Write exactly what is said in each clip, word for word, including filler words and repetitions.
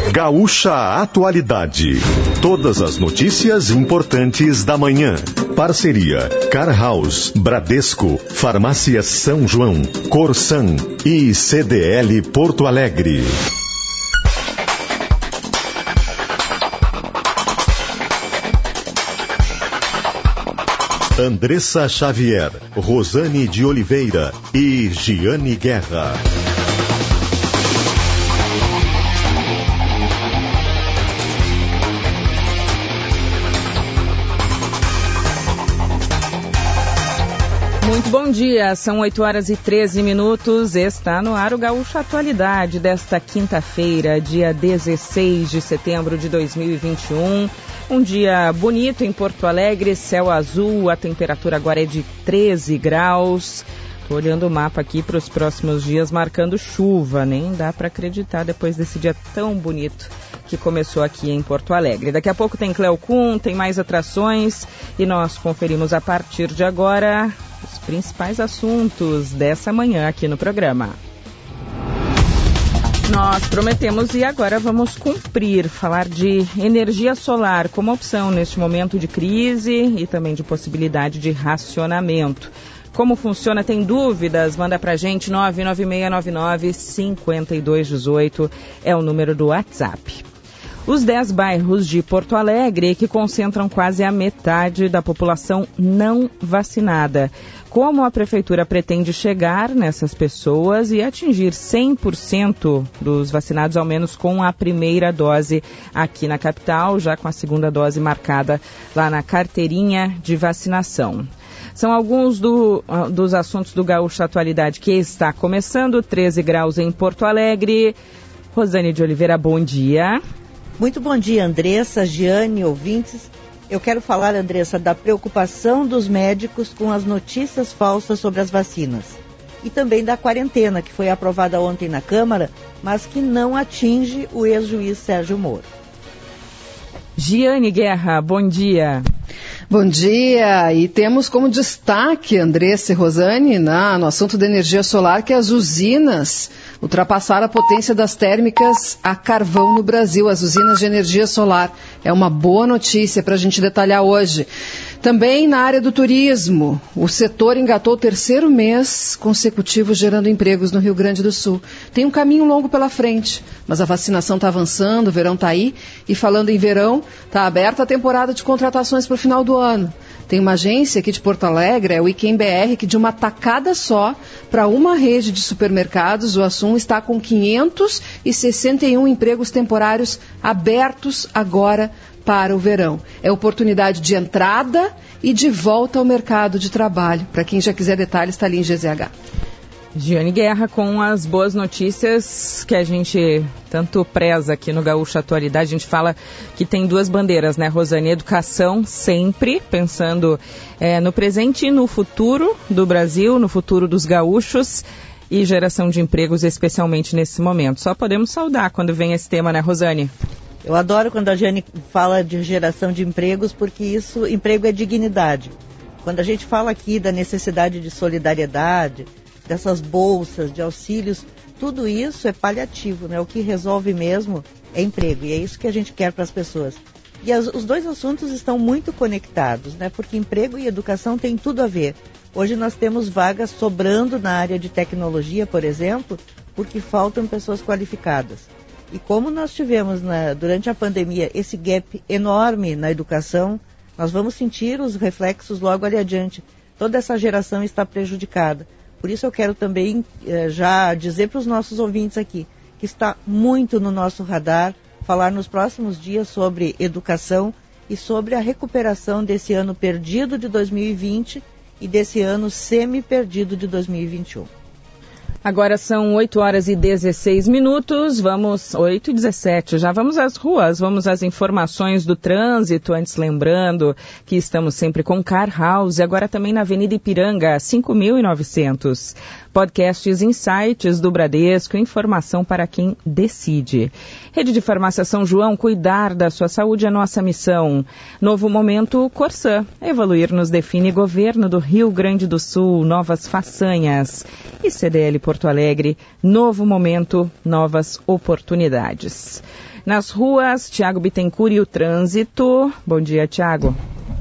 Gaúcha Atualidade. Todas as notícias importantes da manhã. Parceria Car House, Bradesco, Farmácia São João, Corsan e C D L Porto Alegre. Andressa Xavier, Rosane de Oliveira e Giane Guerra. Muito bom dia, são oito horas e treze minutos, está no ar o Gaúcha Atualidade desta quinta-feira, dia dezesseis de setembro de dois mil e vinte e um. Um dia bonito em Porto Alegre, céu azul, a temperatura agora é de treze graus. Estou olhando o mapa aqui para os próximos dias, marcando chuva, nem dá para acreditar depois desse dia tão bonito que começou aqui em Porto Alegre. Daqui a pouco tem Cleo Kuhn, tem mais atrações e nós conferimos a partir de agora os principais assuntos dessa manhã aqui no programa. Nós prometemos e agora vamos cumprir, falar de energia solar como opção neste momento de crise e também de possibilidade de racionamento. Como funciona? Tem dúvidas? Manda pra gente, nove nove seis nove nove cinco dois um oito é o número do WhatsApp. Os dez bairros de Porto Alegre, que concentram quase a metade da população não vacinada. Como a Prefeitura pretende chegar nessas pessoas e atingir cem por cento dos vacinados, ao menos com a primeira dose aqui na capital, já com a segunda dose marcada lá na carteirinha de vacinação. São alguns do, dos assuntos do Gaúcha Atualidade que está começando, treze graus em Porto Alegre. Rosane de Oliveira, bom dia. Muito bom dia, Andressa, Giane, ouvintes. Eu quero falar, Andressa, da preocupação dos médicos com as notícias falsas sobre as vacinas. E também da quarentena, que foi aprovada ontem na Câmara, mas que não atinge o ex-juiz Sérgio Moro. Giane Guerra, bom dia. Bom dia, e temos como destaque, Andressa e Rosane, na, no assunto da energia solar, que as usinas ultrapassaram a potência das térmicas a carvão no Brasil, as usinas de energia solar. É uma boa notícia para a gente detalhar hoje. Também na área do turismo, o setor engatou o terceiro mês consecutivo gerando empregos no Rio Grande do Sul. Tem um caminho longo pela frente, mas a vacinação está avançando, o verão está aí. E falando em verão, está aberta a temporada de contratações para o final do ano. Tem uma agência aqui de Porto Alegre, é o Iquem B R, que de uma tacada só, para uma rede de supermercados, o Assum está com quinhentos e sessenta e um empregos temporários abertos agora para o verão. É oportunidade de entrada e de volta ao mercado de trabalho. Para quem já quiser detalhes, está ali em G Z H. Giane Guerra com as boas notícias que a gente tanto preza aqui no Gaúcha Atualidade. A gente fala que tem duas bandeiras, né, Rosane? Educação sempre, pensando é, no presente e no futuro do Brasil, no futuro dos gaúchos e geração de empregos, especialmente nesse momento. Só podemos saudar quando vem esse tema, né, Rosane? Eu adoro quando a Giane fala de geração de empregos, porque isso, emprego é dignidade. Quando a gente fala aqui da necessidade de solidariedade, dessas bolsas, de auxílios, tudo isso é paliativo, né? O que resolve mesmo é emprego, e é isso que a gente quer para as pessoas. E as, os dois assuntos estão muito conectados, né? Porque emprego e educação têm tudo a ver. Hoje nós temos vagas sobrando na área de tecnologia, por exemplo, porque faltam pessoas qualificadas. E como nós tivemos na, durante a pandemia esse gap enorme na educação, nós vamos sentir os reflexos logo ali adiante. Toda essa geração está prejudicada. Por isso eu quero também eh, já dizer para os nossos ouvintes aqui, que está muito no nosso radar falar nos próximos dias sobre educação e sobre a recuperação desse ano perdido de dois mil e vinte e desse ano semi-perdido de dois mil e vinte e um. Agora são oito horas e dezesseis minutos, vamos, oito e dezessete, já vamos às ruas, vamos às informações do trânsito, antes lembrando que estamos sempre com Car House, agora também na Avenida Ipiranga, cinco mil e novecentos. Podcasts Insights do Bradesco, informação para quem decide. Rede de Farmácia São João, cuidar da sua saúde é nossa missão. Novo momento Corsã, evoluir nos define governo do Rio Grande do Sul, novas façanhas. E C D L Porto Alegre, novo momento, novas oportunidades. Nas ruas, Tiago Bittencourt e o trânsito. Bom dia, Tiago.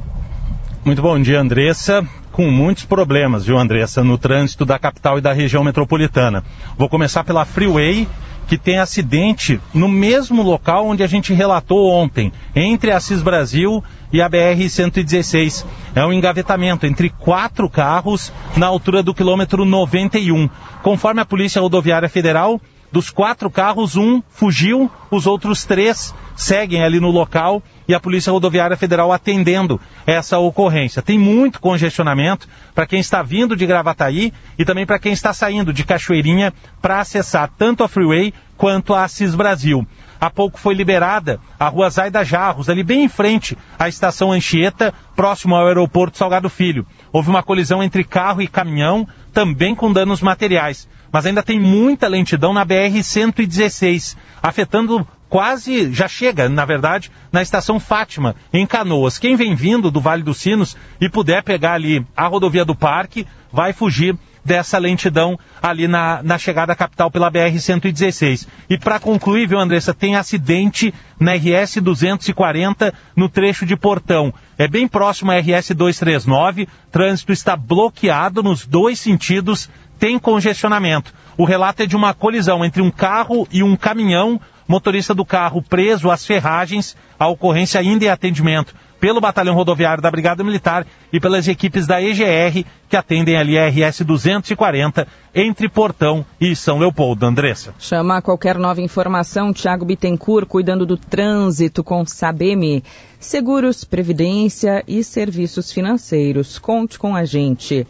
Muito bom dia, Andressa. Com muitos problemas, viu, Andressa, no trânsito da capital e da região metropolitana. Vou começar pela Freeway, que tem acidente no mesmo local onde a gente relatou ontem, entre a Assis Brasil e a B R cento e dezesseis. É um engavetamento entre quatro carros na altura do quilômetro noventa e um. Conforme a Polícia Rodoviária Federal, dos quatro carros, um fugiu, os outros três seguem ali no local e a Polícia Rodoviária Federal atendendo essa ocorrência. Tem muito congestionamento para quem está vindo de Gravataí e também para quem está saindo de Cachoeirinha para acessar tanto a Freeway quanto a Assis Brasil. Há pouco foi liberada a rua Zaida Jarros, ali bem em frente à estação Anchieta, próximo ao aeroporto Salgado Filho. Houve uma colisão entre carro e caminhão, também com danos materiais. Mas ainda tem muita lentidão na B R cento e dezesseis, afetando quase, já chega, na verdade, na estação Fátima, em Canoas. Quem vem vindo do Vale dos Sinos e puder pegar ali a rodovia do Parque, vai fugir dessa lentidão ali na, na chegada à capital pela B R cento e dezesseis. E para concluir, viu, Andressa, tem acidente na R S duzentos e quarenta no trecho de Portão. É bem próximo à R S duzentos e trinta e nove, trânsito está bloqueado nos dois sentidos, tem congestionamento. O relato é de uma colisão entre um carro e um caminhão, motorista do carro preso às ferragens, a ocorrência ainda em atendimento pelo Batalhão Rodoviário da Brigada Militar e pelas equipes da E G R, que atendem ali a R S duzentos e quarenta, entre Portão e São Leopoldo. Andressa. Chama qualquer nova informação, Tiago Bittencourt, cuidando do trânsito com Sabem, seguros, previdência e serviços financeiros. Conte com a gente.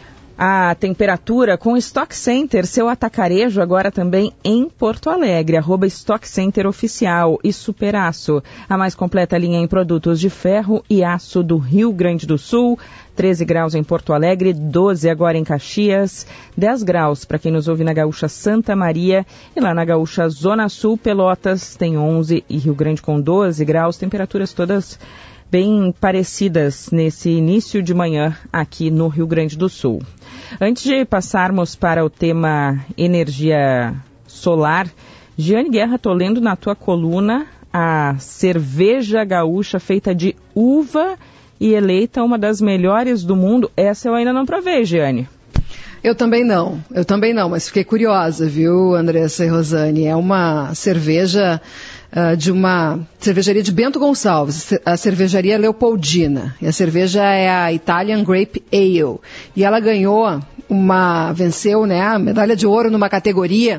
A temperatura com Stock Center, seu atacarejo agora também em Porto Alegre, arroba Stock Center Oficial e Superaço, a mais completa linha em produtos de ferro e aço do Rio Grande do Sul, treze graus em Porto Alegre, doze agora em Caxias, dez graus para quem nos ouve na Gaúcha Santa Maria e lá na Gaúcha Zona Sul, Pelotas tem onze e Rio Grande com doze graus, temperaturas todas bem parecidas nesse início de manhã aqui no Rio Grande do Sul. Antes de passarmos para o tema energia solar, Giane Guerra, estou lendo na tua coluna a cerveja gaúcha feita de uva e eleita uma das melhores do mundo. Essa eu ainda não provei, Giane. Eu também não, eu também não, mas fiquei curiosa, viu, Andressa e Rosane? É uma cerveja uh, de uma cervejaria de Bento Gonçalves, a cervejaria Leopoldina. E a cerveja é a Italian Grape Ale. E ela ganhou uma, venceu, né, a medalha de ouro numa categoria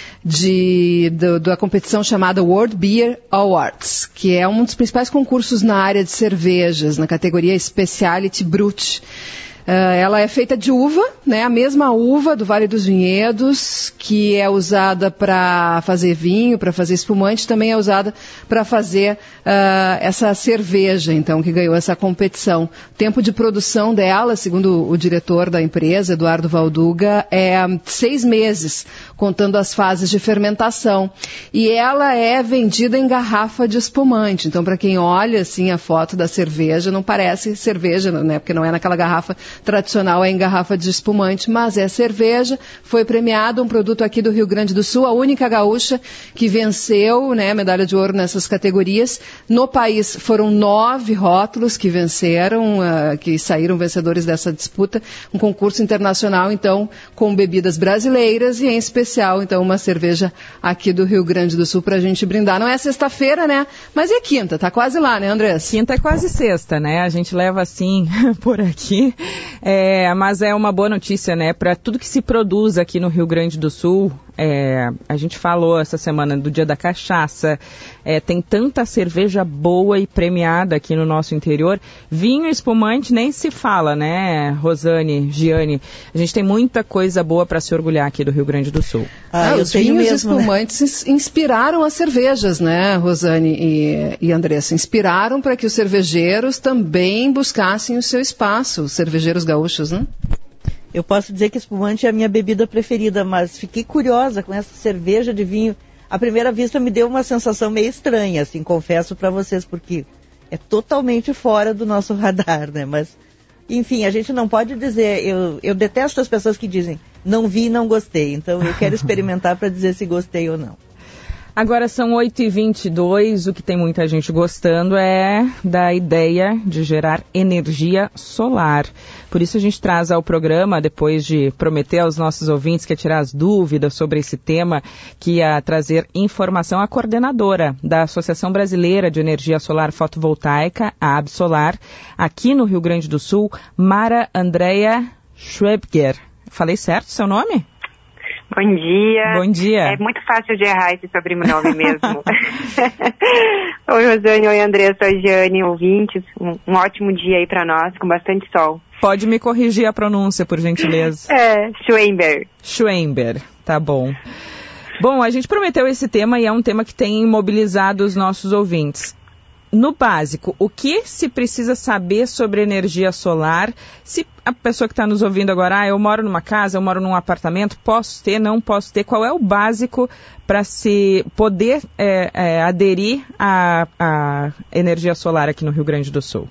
de, do, da competição chamada World Beer Awards, que é um dos principais concursos na área de cervejas, na categoria Specialty Brut. Uh, ela é feita de uva, né, a mesma uva do Vale dos Vinhedos, que é usada para fazer vinho, para fazer espumante, também é usada para fazer uh, essa cerveja, então, que ganhou essa competição. O tempo de produção dela, segundo o diretor da empresa, Eduardo Valduga, é seis meses, contando as fases de fermentação. E ela é vendida em garrafa de espumante. Então, para quem olha assim a foto da cerveja, não parece cerveja, né, porque não é naquela garrafa tradicional, é em garrafa de espumante, mas é cerveja. Foi premiado um produto aqui do Rio Grande do Sul, a única gaúcha que venceu, né, medalha de ouro nessas categorias. No país foram nove rótulos que venceram, uh, que saíram vencedores dessa disputa, um concurso internacional, então, com bebidas brasileiras e, em especial, então, uma cerveja aqui do Rio Grande do Sul para a gente brindar. Não é sexta-feira, né? Mas é quinta, tá quase lá, né, Andressa? Quinta é quase sexta, né? A gente leva assim por aqui. É, mas é uma boa notícia, né, para tudo que se produz aqui no Rio Grande do Sul. É, a gente falou essa semana do Dia da Cachaça, é, tem tanta cerveja boa e premiada aqui no nosso interior. Vinho e espumante nem se fala, né, Rosane, Giane? A gente tem muita coisa boa para se orgulhar aqui do Rio Grande do Sul. Ah, ah, os vinhos e espumantes, né, inspiraram as cervejas, né, Rosane e, e Andressa? Inspiraram para que os cervejeiros também buscassem o seu espaço, os cervejeiros gaúchos, né? Eu posso dizer que espumante é a minha bebida preferida, mas fiquei curiosa com essa cerveja de vinho. À primeira vista me deu uma sensação meio estranha, assim, confesso para vocês, porque é totalmente fora do nosso radar, né? Mas, enfim, a gente não pode dizer... Eu, eu detesto as pessoas que dizem, não vi e não gostei. Então, eu quero experimentar para dizer se gostei ou não. Agora são oito e vinte e dois, o que tem muita gente gostando é da ideia de gerar energia solar. Por isso a gente traz ao programa, depois de prometer aos nossos ouvintes que ia tirar as dúvidas sobre esse tema, que ia trazer informação, a coordenadora da Associação Brasileira de Energia Solar Fotovoltaica, a Absolar, aqui no Rio Grande do Sul, Mara Andrea Schwebger. Falei certo o seu nome? Bom dia. Bom dia. É muito fácil de errar esse sobrenome mesmo. Oi, Rosane. Oi, Andressa. Oi, Jane, ouvintes. Um, um ótimo dia aí para nós, com bastante sol. Pode me corrigir a pronúncia, por gentileza. É, Schwember. Schwember, tá bom. Bom, a gente prometeu esse tema e é um tema que tem mobilizado os nossos ouvintes. No básico, o que se precisa saber sobre energia solar? Se a pessoa que está nos ouvindo agora, ah, eu moro numa casa, eu moro num apartamento, posso ter, não posso ter? Qual é o básico para se poder é, é, aderir à, à energia solar aqui no Rio Grande do Sul?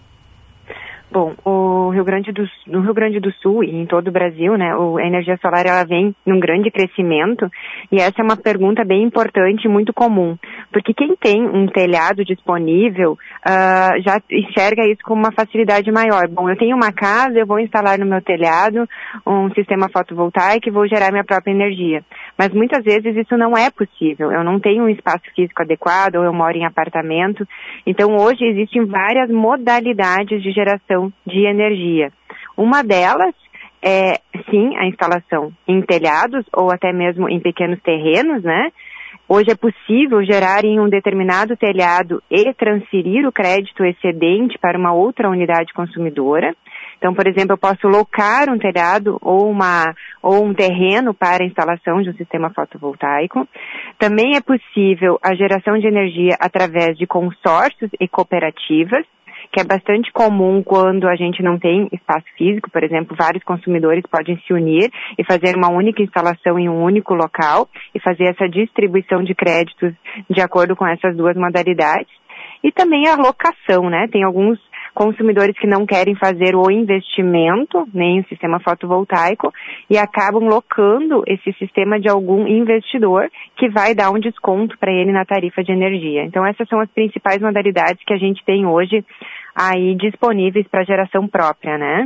Bom, o Rio Grande do, no Rio Grande do Sul e em todo o Brasil, né, o, a energia solar ela vem num grande crescimento e essa é uma pergunta bem importante e muito comum, porque quem tem um telhado disponível uh, já enxerga isso com uma facilidade maior. Bom, eu tenho uma casa, eu vou instalar no meu telhado um sistema fotovoltaico e vou gerar minha própria energia. Mas muitas vezes isso não é possível, eu não tenho um espaço físico adequado ou eu moro em apartamento, então hoje existem várias modalidades de geração de energia. Uma delas é, sim, a instalação em telhados ou até mesmo em pequenos terrenos, né? Hoje é possível gerar em um determinado telhado e transferir o crédito excedente para uma outra unidade consumidora. Então, por exemplo, eu posso locar um telhado ou, uma, ou um terreno para a instalação de um sistema fotovoltaico. Também é possível a geração de energia através de consórcios e cooperativas, que é bastante comum quando a gente não tem espaço físico, por exemplo, vários consumidores podem se unir e fazer uma única instalação em um único local e fazer essa distribuição de créditos de acordo com essas duas modalidades. E também a locação, né? Tem alguns consumidores que não querem fazer o investimento, nem o sistema fotovoltaico, e acabam locando esse sistema de algum investidor que vai dar um desconto para ele na tarifa de energia. Então essas são as principais modalidades que a gente tem hoje aí disponíveis para geração própria, né?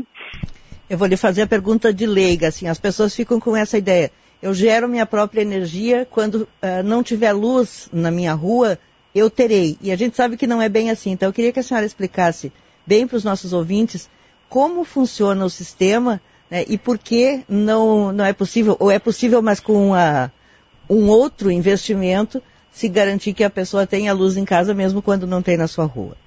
Eu vou lhe fazer a pergunta de leiga, assim, as pessoas ficam com essa ideia, eu gero minha própria energia, quando uh, não tiver luz na minha rua, eu terei, e a gente sabe que não é bem assim, então eu queria que a senhora explicasse bem para os nossos ouvintes como funciona o sistema, né, e por que não, não é possível, ou é possível, mas com a, um outro investimento, se garantir que a pessoa tenha luz em casa mesmo quando não tem na sua rua.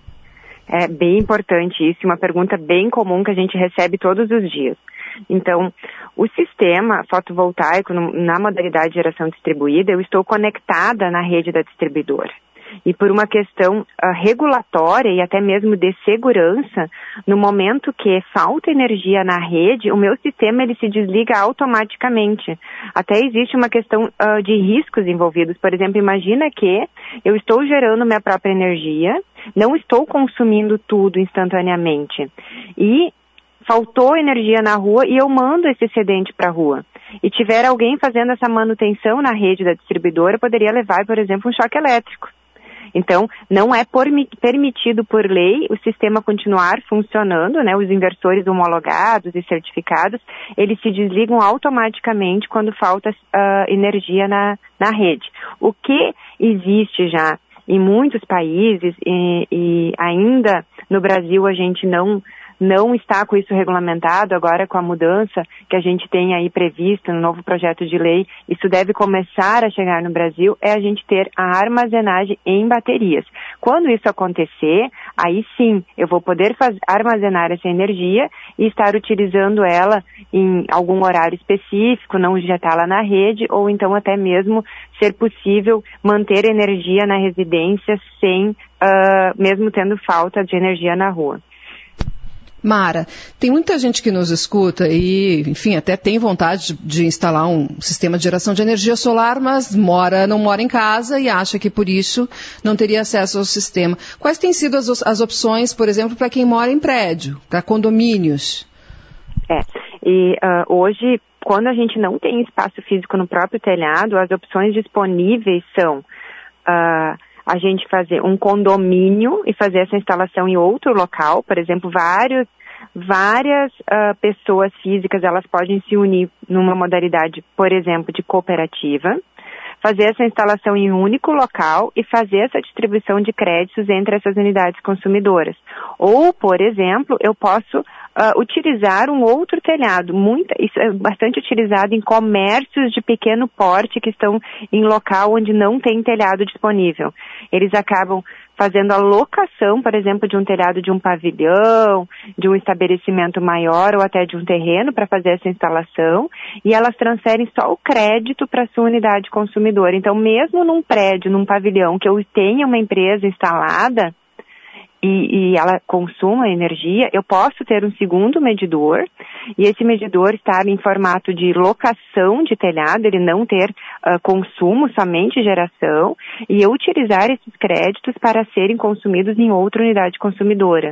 É bem importante isso, uma pergunta bem comum que a gente recebe todos os dias. Então, o sistema fotovoltaico, na modalidade de geração distribuída, eu estou conectada na rede da distribuidora. E por uma questão uh, regulatória e até mesmo de segurança, no momento que falta energia na rede, o meu sistema ele se desliga automaticamente. Até existe uma questão uh, de riscos envolvidos. Por exemplo, imagina que eu estou gerando minha própria energia, não estou consumindo tudo instantaneamente. E faltou energia na rua e eu mando esse excedente para a rua. E tiver alguém fazendo essa manutenção na rede da distribuidora, poderia levar, por exemplo, um choque elétrico. Então, não é por, permitido por lei o sistema continuar funcionando, né? Os inversores homologados e certificados, eles se desligam automaticamente quando falta uh, energia na, na rede. O que existe já em muitos países e, e ainda no Brasil a gente não... não está com isso regulamentado, agora com a mudança que a gente tem aí prevista no novo projeto de lei, isso deve começar a chegar no Brasil, é a gente ter a armazenagem em baterias. Quando isso acontecer, aí sim, eu vou poder faz, armazenar essa energia e estar utilizando ela em algum horário específico, não injetá-la na rede, ou então até mesmo ser possível manter energia na residência sem, uh, mesmo tendo falta de energia na rua. Mara, tem muita gente que nos escuta e, enfim, até tem vontade de, de instalar um sistema de geração de energia solar, mas mora, não mora em casa e acha que por isso não teria acesso ao sistema. Quais têm sido as, as opções, por exemplo, para quem mora em prédio, para condomínios? É, e uh, hoje, quando a gente não tem espaço físico no próprio telhado, as opções disponíveis são uh, a gente fazer um condomínio e fazer essa instalação em outro local, por exemplo, vários, várias uh, pessoas físicas, elas podem se unir numa modalidade, por exemplo, de cooperativa, fazer essa instalação em um único local e fazer essa distribuição de créditos entre essas unidades consumidoras. Ou, por exemplo, eu posso uh, utilizar um outro telhado. Muita, isso é bastante utilizado em comércios de pequeno porte que estão em local onde não tem telhado disponível. Eles acabam fazendo a locação, por exemplo, de um telhado de um pavilhão, de um estabelecimento maior ou até de um terreno para fazer essa instalação, e elas transferem só o crédito para a sua unidade consumidora. Então, mesmo num prédio, num pavilhão, que eu tenha uma empresa instalada, E, e ela consuma energia, eu posso ter um segundo medidor, e esse medidor estar em formato de locação de telhado, ele não ter uh, consumo, somente geração, e eu utilizar esses créditos para serem consumidos em outra unidade consumidora.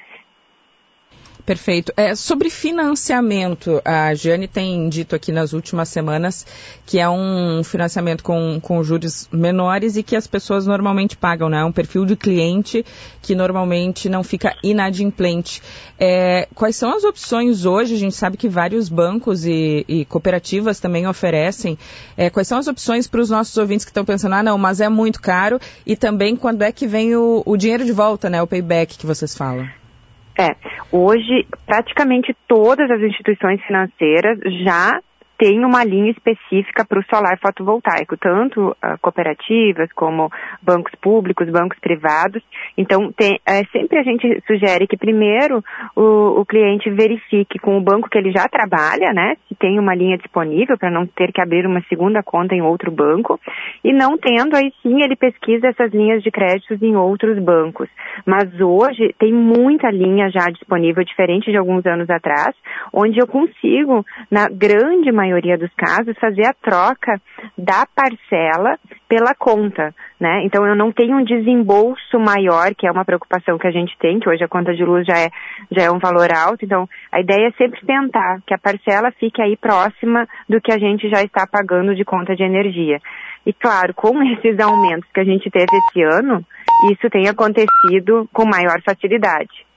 Perfeito. É, sobre financiamento, a Jane tem dito aqui nas últimas semanas que é um financiamento com, com juros menores e que as pessoas normalmente pagam, né? Um perfil de cliente que normalmente não fica inadimplente. É, quais são as opções hoje? A gente sabe que vários bancos e, e cooperativas também oferecem. É, quais são as opções para os nossos ouvintes que estão pensando, ah, não, mas é muito caro, e também quando é que vem o, o dinheiro de volta, né? O payback que vocês falam. É, hoje praticamente todas as instituições financeiras já têm uma linha específica para o solar fotovoltaico, tanto uh, cooperativas como bancos públicos, bancos privados. Então, tem, é, sempre a gente sugere que primeiro o, o cliente verifique com o banco que ele já trabalha, né, se tem uma linha disponível para não ter que abrir uma segunda conta em outro banco, e não tendo, aí sim ele pesquisa essas linhas de créditos em outros bancos. Mas hoje tem muita linha já disponível, diferente de alguns anos atrás, onde eu consigo, na grande maioria maioria dos casos, fazer a troca da parcela pela conta, né? Então, eu não tenho um desembolso maior, que é uma preocupação que a gente tem, que hoje a conta de luz já é, já é um valor alto. Então, a ideia é sempre tentar que a parcela fique aí próxima do que a gente já está pagando de conta de energia. E, claro, com esses aumentos que a gente teve esse ano, isso tem acontecido com maior facilidade.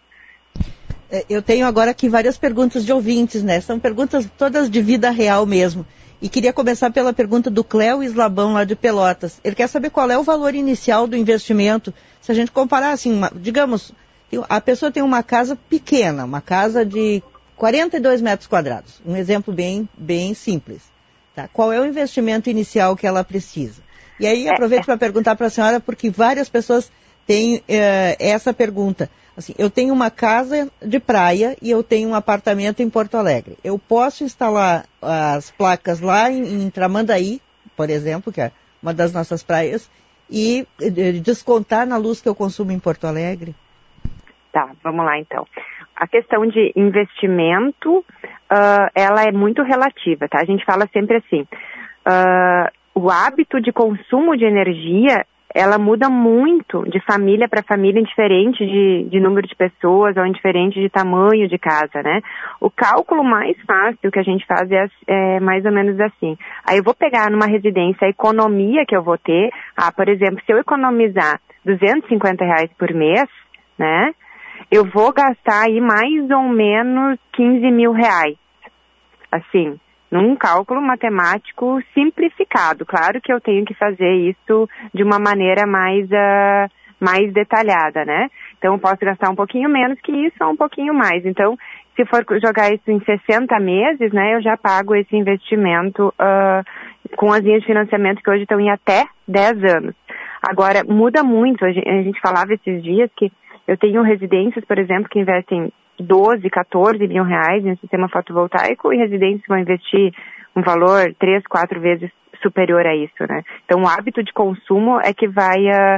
Eu tenho agora aqui várias perguntas de ouvintes, né? São perguntas todas de vida real mesmo. E queria começar pela pergunta do Cléo Islabão, lá de Pelotas. Ele quer saber qual é o valor inicial do investimento. Se a gente comparar, assim, uma, digamos, a pessoa tem uma casa pequena, uma casa de quarenta e dois metros quadrados. Um exemplo bem, bem simples. Tá? Qual é o investimento inicial que ela precisa? E aí aproveito para perguntar para a senhora, porque várias pessoas têm eh, essa pergunta. Assim, eu tenho uma casa de praia e eu tenho um apartamento em Porto Alegre. Eu posso instalar as placas lá em, em Tramandaí, por exemplo, que é uma das nossas praias, e descontar na luz que eu consumo em Porto Alegre? Tá, vamos lá então. A questão de investimento, uh, ela é muito relativa, tá? A gente fala sempre assim, uh, o hábito de consumo de energia, ela muda muito de família para família, indiferente de, de número de pessoas ou indiferente de tamanho de casa, né? O cálculo mais fácil que a gente faz é, é mais ou menos assim. Aí eu vou pegar numa residência a economia que eu vou ter. Ah, por exemplo, se eu economizar duzentos e cinquenta reais por mês, né? Eu vou gastar aí mais ou menos quinze mil reais. Assim, num cálculo matemático simplificado. Claro que eu tenho que fazer isso de uma maneira mais, uh, mais detalhada, né? Então, eu posso gastar um pouquinho menos que isso ou um pouquinho mais. Então, se for jogar isso em sessenta meses, né, eu já pago esse investimento uh, com as linhas de financiamento que hoje estão em até dez anos. Agora, muda muito. A gente, a gente falava esses dias que eu tenho residências, por exemplo, que investem doze, quatorze mil reais em sistema fotovoltaico, e residências vão investir um valor três, quatro vezes superior a isso, né? Então, o hábito de consumo é que vai, uh,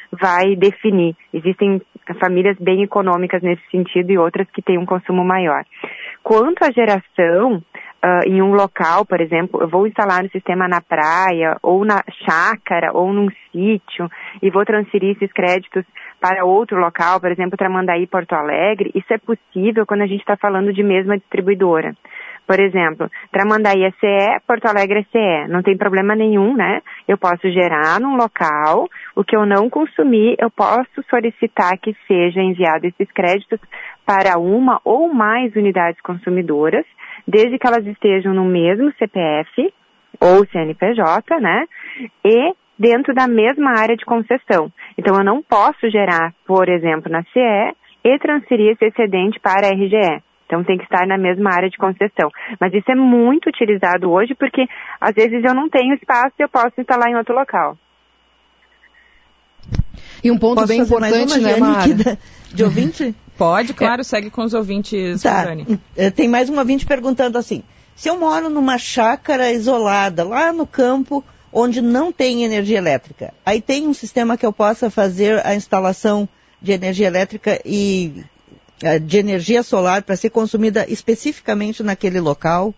vai definir. Existem famílias bem econômicas nesse sentido e outras que têm um consumo maior. Quanto à geração, Uh, em um local, por exemplo, eu vou instalar um sistema na praia, ou na chácara, ou num sítio, e vou transferir esses créditos para outro local, por exemplo, Tramandaí, Porto Alegre. Isso é possível quando a gente está falando de mesma distribuidora. Por exemplo, Tramandaí é C E, Porto Alegre é C E. Não tem problema nenhum, né? Eu posso gerar num local, o que eu não consumir, eu posso solicitar que seja enviado esses créditos para uma ou mais unidades consumidoras, desde que elas estejam no mesmo C P F ou C N P J, né, e dentro da mesma área de concessão. Então, eu não posso gerar, por exemplo, na C E e transferir esse excedente para a R G E. Então, tem que estar na mesma área de concessão. Mas isso é muito utilizado hoje porque, às vezes, eu não tenho espaço e eu posso instalar em outro local. E um ponto Posso bem importante, né, Mara? De ouvinte? Pode, claro, é. Segue com os ouvintes, tá. Rosane. Tem mais um ouvinte perguntando assim, se eu moro numa chácara isolada, lá no campo, onde não tem energia elétrica, aí tem um sistema que eu possa fazer a instalação de energia elétrica e de energia solar para ser consumida especificamente naquele local?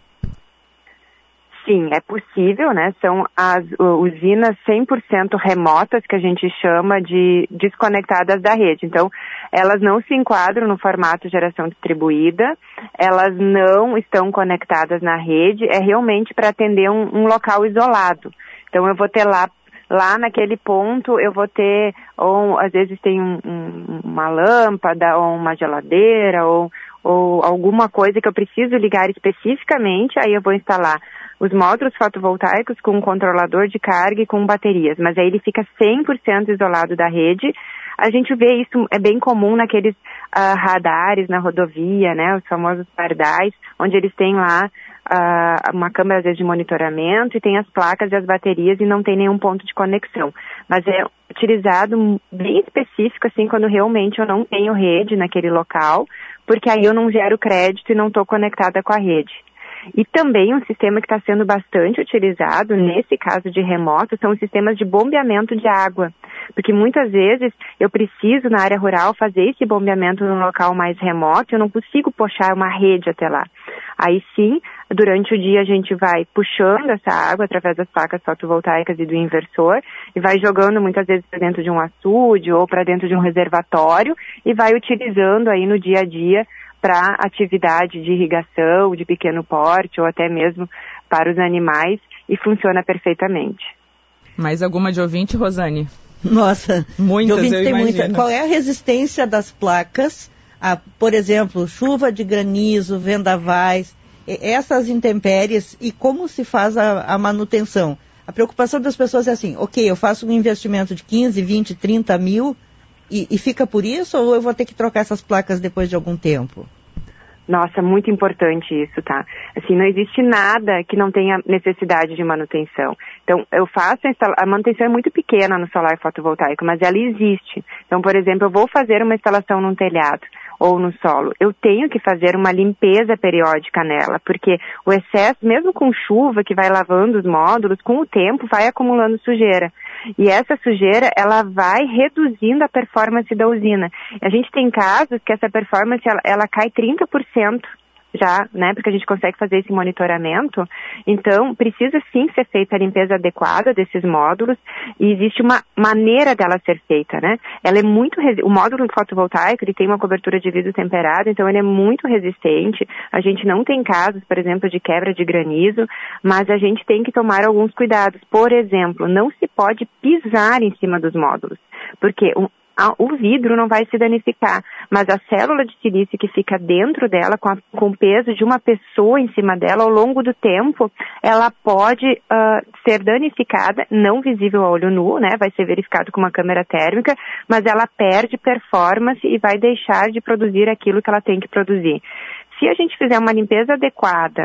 Sim, é possível, né? São as usinas cem por cento remotas, que a gente chama de desconectadas da rede. Então, elas não se enquadram no formato geração distribuída, elas não estão conectadas na rede, é realmente para atender um, um local isolado. Então, eu vou ter lá, lá naquele ponto, eu vou ter, ou às vezes tem um, um, uma lâmpada, ou uma geladeira, ou, ou alguma coisa que eu preciso ligar especificamente, aí eu vou instalar os módulos fotovoltaicos com um controlador de carga e com baterias, mas aí ele fica cem por cento isolado da rede. A gente vê isso, é bem comum naqueles uh, radares na rodovia, né, os famosos pardais, onde eles têm lá uh, uma câmera, às vezes, de monitoramento e tem as placas e as baterias e não tem nenhum ponto de conexão. Mas é utilizado bem específico, assim, quando realmente eu não tenho rede naquele local, porque aí eu não gero crédito e não estou conectada com a rede. E também um sistema que está sendo bastante utilizado, nesse caso de remoto, são os sistemas de bombeamento de água. Porque muitas vezes eu preciso, na área rural, fazer esse bombeamento num local mais remoto e eu não consigo puxar uma rede até lá. Aí sim, durante o dia a gente vai puxando essa água através das placas fotovoltaicas e do inversor e vai jogando muitas vezes para dentro de um açude ou para dentro de um reservatório e vai utilizando aí no dia a dia para atividade de irrigação, de pequeno porte ou até mesmo para os animais e funciona perfeitamente. Mais alguma de ouvinte, Rosane? Nossa, muitas, de ouvinte eu tem imagino. muita. Qual é a resistência das placas a, por exemplo, chuva de granizo, vendavais, essas intempéries e como se faz a, a manutenção? A preocupação das pessoas é assim, ok, eu faço um investimento de quinze, vinte, trinta mil, E, e fica por isso ou eu vou ter que trocar essas placas depois de algum tempo? Nossa, muito importante isso, tá? Assim, não existe nada que não tenha necessidade de manutenção. Então, eu faço a, instala- a manutenção é muito pequena no solar fotovoltaico, mas ela existe. Então, por exemplo, eu vou fazer uma instalação num telhado ou no solo. Eu tenho que fazer uma limpeza periódica nela, porque o excesso, mesmo com chuva que vai lavando os módulos, com o tempo vai acumulando sujeira. E essa sujeira, ela vai reduzindo a performance da usina. A gente tem casos que essa performance, ela, ela cai trinta por cento já, né, porque a gente consegue fazer esse monitoramento. Então, precisa sim ser feita a limpeza adequada desses módulos e existe uma maneira dela ser feita, né. Ela é muito, resi- o módulo fotovoltaico, ele tem uma cobertura de vidro temperado, então ele é muito resistente. A gente não tem casos, por exemplo, de quebra de granizo, mas a gente tem que tomar alguns cuidados. Por exemplo, não se pode pisar em cima dos módulos, porque um o vidro não vai se danificar, mas a célula de silício que fica dentro dela, com, a, com o peso de uma pessoa em cima dela, ao longo do tempo, ela pode uh, ser danificada, não visível a olho nu, né? Vai ser verificado com uma câmera térmica, mas ela perde performance e vai deixar de produzir aquilo que ela tem que produzir. Se a gente fizer uma limpeza adequada,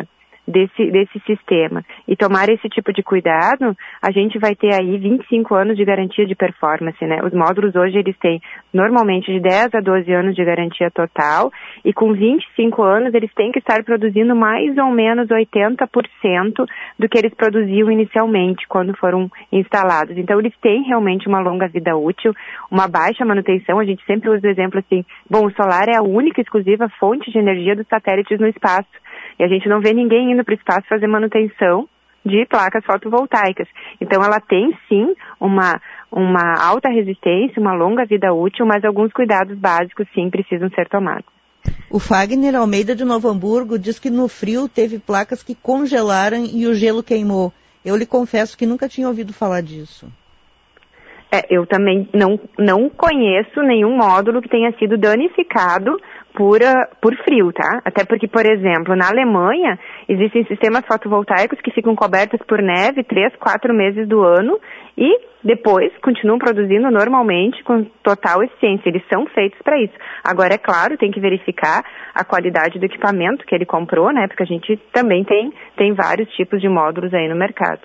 desse, desse sistema e tomar esse tipo de cuidado, a gente vai ter aí vinte e cinco anos de garantia de performance, né? Os módulos hoje, eles têm normalmente de dez a doze anos de garantia total, e com vinte e cinco anos eles têm que estar produzindo mais ou menos oitenta por cento do que eles produziam inicialmente quando foram instalados. Então eles têm realmente uma longa vida útil, uma baixa manutenção. A gente sempre usa o exemplo assim, bom, o solar é a única exclusiva fonte de energia dos satélites no espaço. E a gente não vê ninguém indo para o espaço fazer manutenção de placas fotovoltaicas. Então ela tem sim uma, uma alta resistência, uma longa vida útil, mas alguns cuidados básicos sim precisam ser tomados. O Fagner Almeida de Novo Hamburgo diz que no frio teve placas que congelaram e o gelo queimou. Eu lhe confesso que nunca tinha ouvido falar disso. É, eu também não, não conheço nenhum módulo que tenha sido danificado por, uh, por frio, tá? Até porque, por exemplo, na Alemanha, existem sistemas fotovoltaicos que ficam cobertos por neve três, quatro meses do ano e depois continuam produzindo normalmente com total eficiência. Eles são feitos para isso. Agora, é claro, tem que verificar a qualidade do equipamento que ele comprou, né? Porque a gente também tem, tem vários tipos de módulos aí no mercado.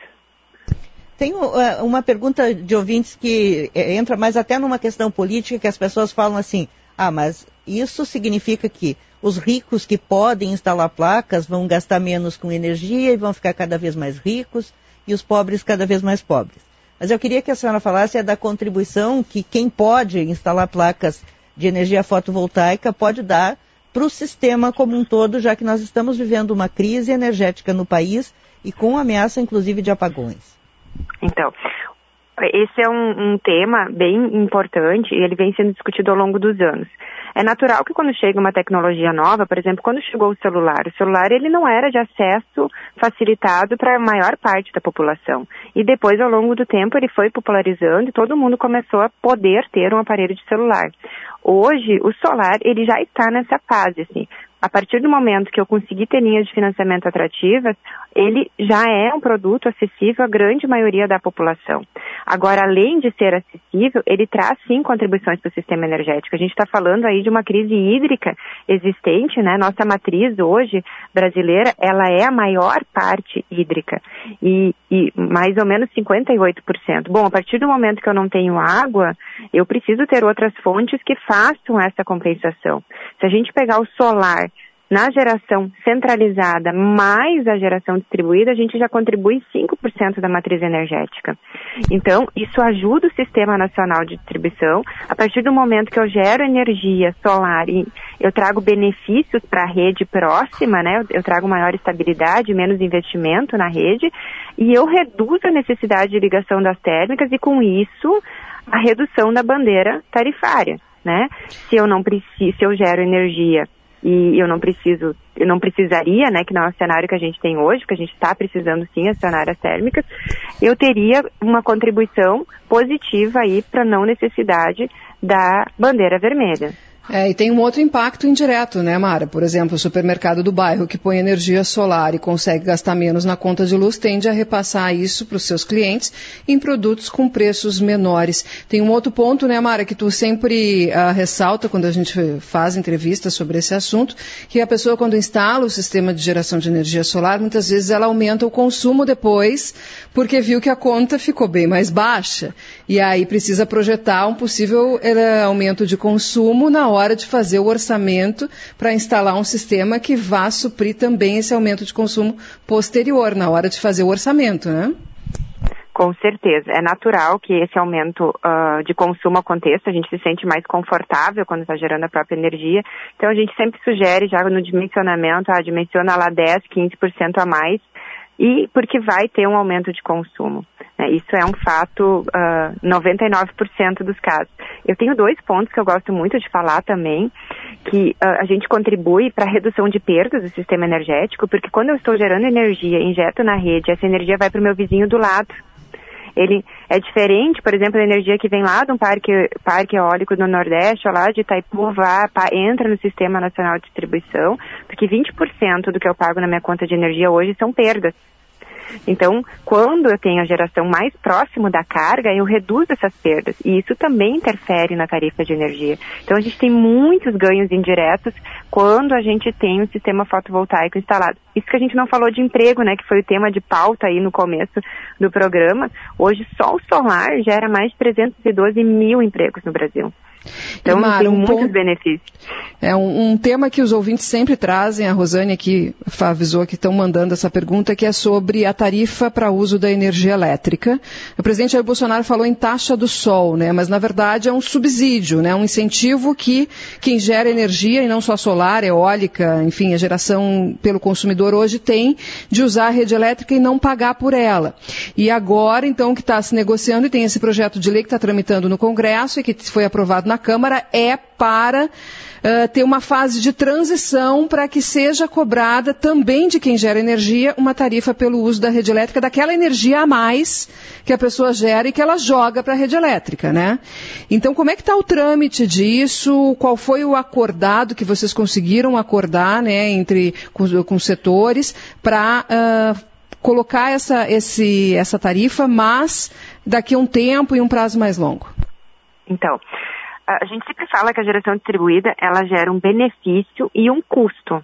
Tem uh, uma pergunta de ouvintes que eh, entra mais até numa questão política, que as pessoas falam assim, ah, mas isso significa que os ricos que podem instalar placas vão gastar menos com energia e vão ficar cada vez mais ricos, e os pobres cada vez mais pobres. Mas eu queria que a senhora falasse é da contribuição que quem pode instalar placas de energia fotovoltaica pode dar para o sistema como um todo, já que nós estamos vivendo uma crise energética no país e com ameaça inclusive de apagões. Então, esse é um, um tema bem importante e ele vem sendo discutido ao longo dos anos. É natural que quando chega uma tecnologia nova, por exemplo, quando chegou o celular, o celular ele não era de acesso facilitado para a maior parte da população. E depois, ao longo do tempo, ele foi popularizando e todo mundo começou a poder ter um aparelho de celular. Hoje, o solar, ele já está nessa fase, assim. A partir do momento que eu consegui ter linhas de financiamento atrativas, ele já é um produto acessível à grande maioria da população. Agora, além de ser acessível, ele traz sim contribuições para o sistema energético. A gente está falando aí de uma crise hídrica existente, né? Nossa matriz hoje, brasileira, ela é a maior parte hídrica. E, e mais ou menos cinquenta e oito por cento. Bom, a partir do momento que eu não tenho água, eu preciso ter outras fontes que façam essa compensação. Se a gente pegar o solar na geração centralizada mais a geração distribuída, a gente já contribui cinco por cento da matriz energética. Então, isso ajuda o Sistema Nacional de Distribuição. A partir do momento que eu gero energia solar e eu trago benefícios para a rede próxima, né? Eu trago maior estabilidade, menos investimento na rede, e eu reduzo a necessidade de ligação das térmicas e, com isso, a redução da bandeira tarifária, né? Se eu não preciso, se eu gero energia e eu não preciso, eu não precisaria, né, que não é o cenário que a gente tem hoje, porque a gente está precisando sim acionar as térmicas, eu teria uma contribuição positiva aí para não necessidade da bandeira vermelha. É, e tem um outro impacto indireto, né, Mara? Por exemplo, o supermercado do bairro que põe energia solar e consegue gastar menos na conta de luz tende a repassar isso para os seus clientes em produtos com preços menores. Tem um outro ponto, né, Mara, que tu sempre uh, ressalta quando a gente faz entrevistas sobre esse assunto, que a pessoa quando instala o sistema de geração de energia solar, muitas vezes ela aumenta o consumo depois, porque viu que a conta ficou bem mais baixa. E aí precisa projetar um possível uh, aumento de consumo na hora hora de fazer o orçamento para instalar um sistema que vá suprir também esse aumento de consumo posterior, na hora de fazer o orçamento, né? Com certeza. É natural que esse aumento uh, de consumo aconteça, a gente se sente mais confortável quando está gerando a própria energia. Então a gente sempre sugere já no dimensionamento, ah, dimensiona lá dez, quinze por cento a mais, e porque vai ter um aumento de consumo. Né? Isso é um fato, uh, noventa e nove por cento dos casos. Eu tenho dois pontos que eu gosto muito de falar também, que uh, a gente contribui para a redução de perdas do sistema energético, porque quando eu estou gerando energia, injeto na rede, essa energia vai para o meu vizinho do lado. Ele é diferente, por exemplo, da energia que vem lá de um parque, parque eólico no Nordeste, ou lá de Itaipu, vá, entra no Sistema Nacional de Distribuição, porque vinte por cento do que eu pago na minha conta de energia hoje são perdas. Então, quando eu tenho a geração mais próximo da carga, eu reduzo essas perdas. E isso também interfere na tarifa de energia. Então, a gente tem muitos ganhos indiretos quando a gente tem um sistema fotovoltaico instalado. Isso que a gente não falou de emprego, né, que foi o tema de pauta aí no começo do programa. Hoje, só o solar gera mais de trezentos e doze mil empregos no Brasil. Então, Mara, tem um muitos ponto, benefícios. É um, um tema que os ouvintes sempre trazem, a Rosane aqui avisou que estão mandando essa pergunta, que é sobre a tarifa para uso da energia elétrica. O presidente Jair Bolsonaro falou em taxa do sol, né? Mas na verdade é um subsídio, né? Um incentivo que quem gera energia, e não só solar, eólica, enfim, a geração pelo consumidor hoje tem de usar a rede elétrica e não pagar por ela. E agora, então, que está se negociando e tem esse projeto de lei que está tramitando no Congresso e que foi aprovado na Câmara, é para uh, ter uma fase de transição para que seja cobrada também de quem gera energia uma tarifa pelo uso da rede elétrica, daquela energia a mais que a pessoa gera e que ela joga para a rede elétrica, né? Então, como é que está o trâmite disso? Qual foi o acordado que vocês conseguiram acordar, né, entre com, com setores para uh, colocar essa, esse, essa tarifa, mas daqui a um tempo e um prazo mais longo? Então, a gente sempre fala que a geração distribuída, ela gera um benefício e um custo.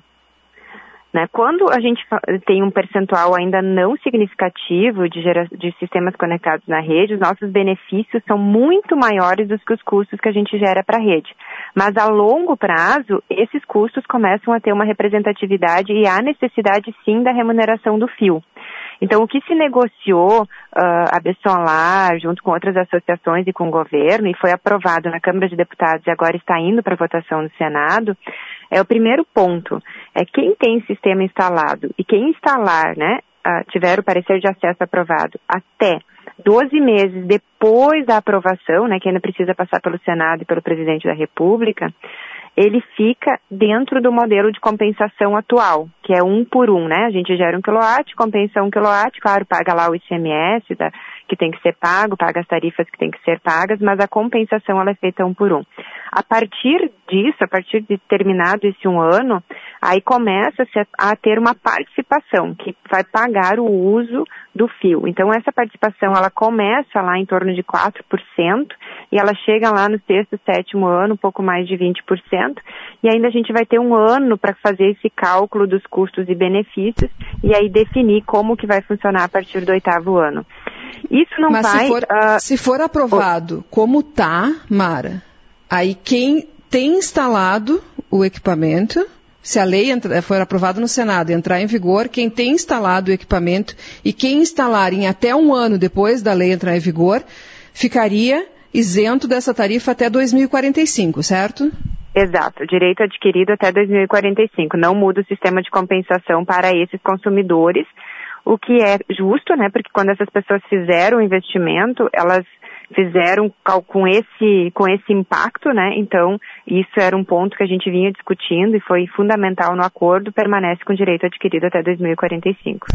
Né? Quando a gente tem um percentual ainda não significativo de, gera, de sistemas conectados na rede, os nossos benefícios são muito maiores do que os custos que a gente gera para a rede. Mas a longo prazo, esses custos começam a ter uma representatividade e há necessidade sim da remuneração do fio. Então, o que se negociou, uh, a Bessolar, junto com outras associações e com o governo, e foi aprovado na Câmara de Deputados e agora está indo para votação no Senado, é o primeiro ponto. É quem tem sistema instalado e quem instalar, né, uh, tiver o parecer de acesso aprovado até doze meses depois da aprovação, né, que ainda precisa passar pelo Senado e pelo Presidente da República, ele fica dentro do modelo de compensação atual, que é um por um, né? A gente gera um quilowatt, compensa um quilowatt, claro, paga lá o I C M S da, que tem que ser pago, paga as tarifas que tem que ser pagas, mas a compensação ela é feita um por um. A partir disso, a partir de terminado esse um ano, aí começa-se a ter uma participação que vai pagar o uso do fio. Então, essa participação, ela começa lá em torno de quatro por cento e ela chega lá no sexto, sétimo ano, um pouco mais de vinte por cento. E ainda a gente vai ter um ano para fazer esse cálculo dos custos e benefícios e aí definir como que vai funcionar a partir do oitavo ano. Isso não Mas vai... se for, uh... se for aprovado como está, Mara, aí quem tem instalado o equipamento... Se a lei for aprovada no Senado e entrar em vigor, quem tem instalado o equipamento e quem instalar em até um ano depois da lei entrar em vigor, ficaria isento dessa tarifa até dois mil e quarenta e cinco, certo? Exato, direito adquirido até dois mil e quarenta e cinco. Não muda o sistema de compensação para esses consumidores, o que é justo, né? Porque quando essas pessoas fizeram o investimento, elas fizeram com esse, com esse impacto, né? Então, isso era um ponto que a gente vinha discutindo e foi fundamental no acordo, permanece com direito adquirido até dois mil e quarenta e cinco.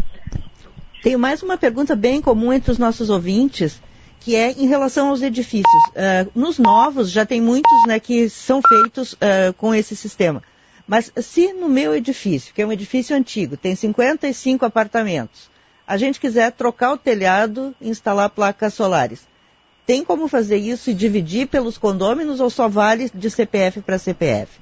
Tenho mais uma pergunta bem comum entre os nossos ouvintes, que é em relação aos edifícios. Uh, nos novos, já tem muitos, né, que são feitos uh, com esse sistema. Mas se no meu edifício, que é um edifício antigo, tem cinquenta e cinco apartamentos, a gente quiser trocar o telhado e instalar placas solares, tem como fazer isso e dividir pelos condôminos ou só vale de C P F para C P F?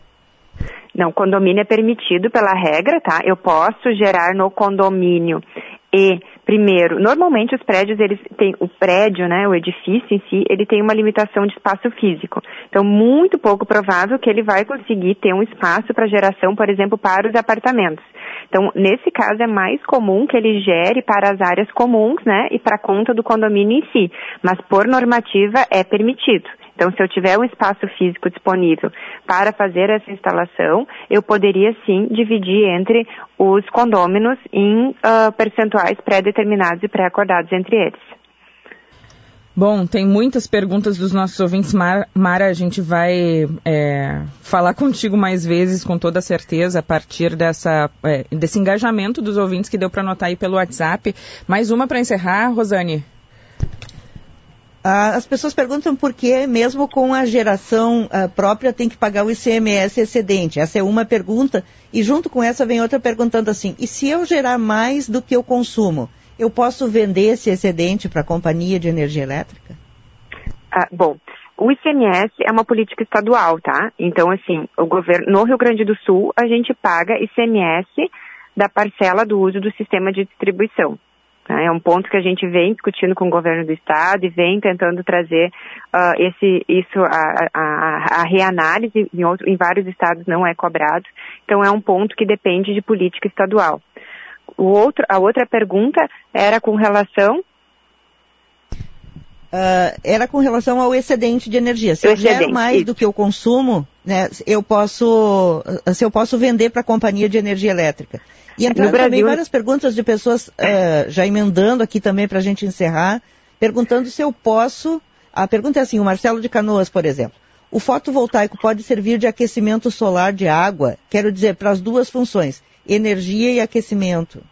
Não, condomínio é permitido pela regra, tá? Eu posso gerar no condomínio e, primeiro, normalmente os prédios, eles têm, o prédio, né, o edifício em si, ele tem uma limitação de espaço físico. Então, muito pouco provável que ele vai conseguir ter um espaço para geração, por exemplo, para os apartamentos. Então, nesse caso, é mais comum que ele gere para as áreas comuns, né, e para a conta do condomínio em si. Mas, por normativa, é permitido. Então, se eu tiver um espaço físico disponível para fazer essa instalação, eu poderia, sim, dividir entre os condôminos em uh, percentuais pré-determinados e pré-acordados entre eles. Bom, tem muitas perguntas dos nossos ouvintes. Mara, Mara a gente vai é, falar contigo mais vezes, com toda certeza, a partir dessa, é, desse engajamento dos ouvintes que deu para anotar aí pelo WhatsApp. Mais uma para encerrar, Rosane? As pessoas perguntam por que, mesmo com a geração uh, própria, tem que pagar o I C M S excedente. Essa é uma pergunta. E junto com essa vem outra perguntando assim, e se eu gerar mais do que eu consumo? eu posso vender esse excedente para a companhia de energia elétrica? Ah, bom, o I C M S é uma política estadual, tá? Então, assim, o governo, no Rio Grande do Sul, a gente paga I C M S da parcela do uso do sistema de distribuição. Tá? É um ponto que a gente vem discutindo com o governo do estado e vem tentando trazer uh, esse, isso, a, a, a reanálise em, outro, em vários estados não é cobrado. Então, é um ponto que depende de política estadual. O outro, a outra pergunta era com relação... Uh, era com relação ao excedente de energia. Se eu gero mais isso. do que eu consumo, né, eu posso, se eu posso vender para a companhia de energia elétrica. E entraram também várias perguntas de pessoas, uh, já emendando aqui também para a gente encerrar, perguntando se eu posso... A pergunta é assim, o Marcelo de Canoas, por exemplo. O fotovoltaico pode servir de aquecimento solar de água? Quero dizer, para as duas funções, energia e aquecimento.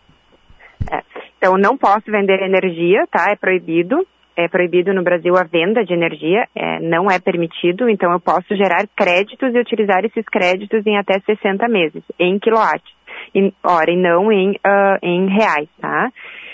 É, então, não posso vender energia, tá? É proibido. É proibido no Brasil a venda de energia, é, não é permitido, então eu posso gerar créditos e utilizar esses créditos em até sessenta meses, em quilowatts, em, hora, e não em, uh, em reais, tá?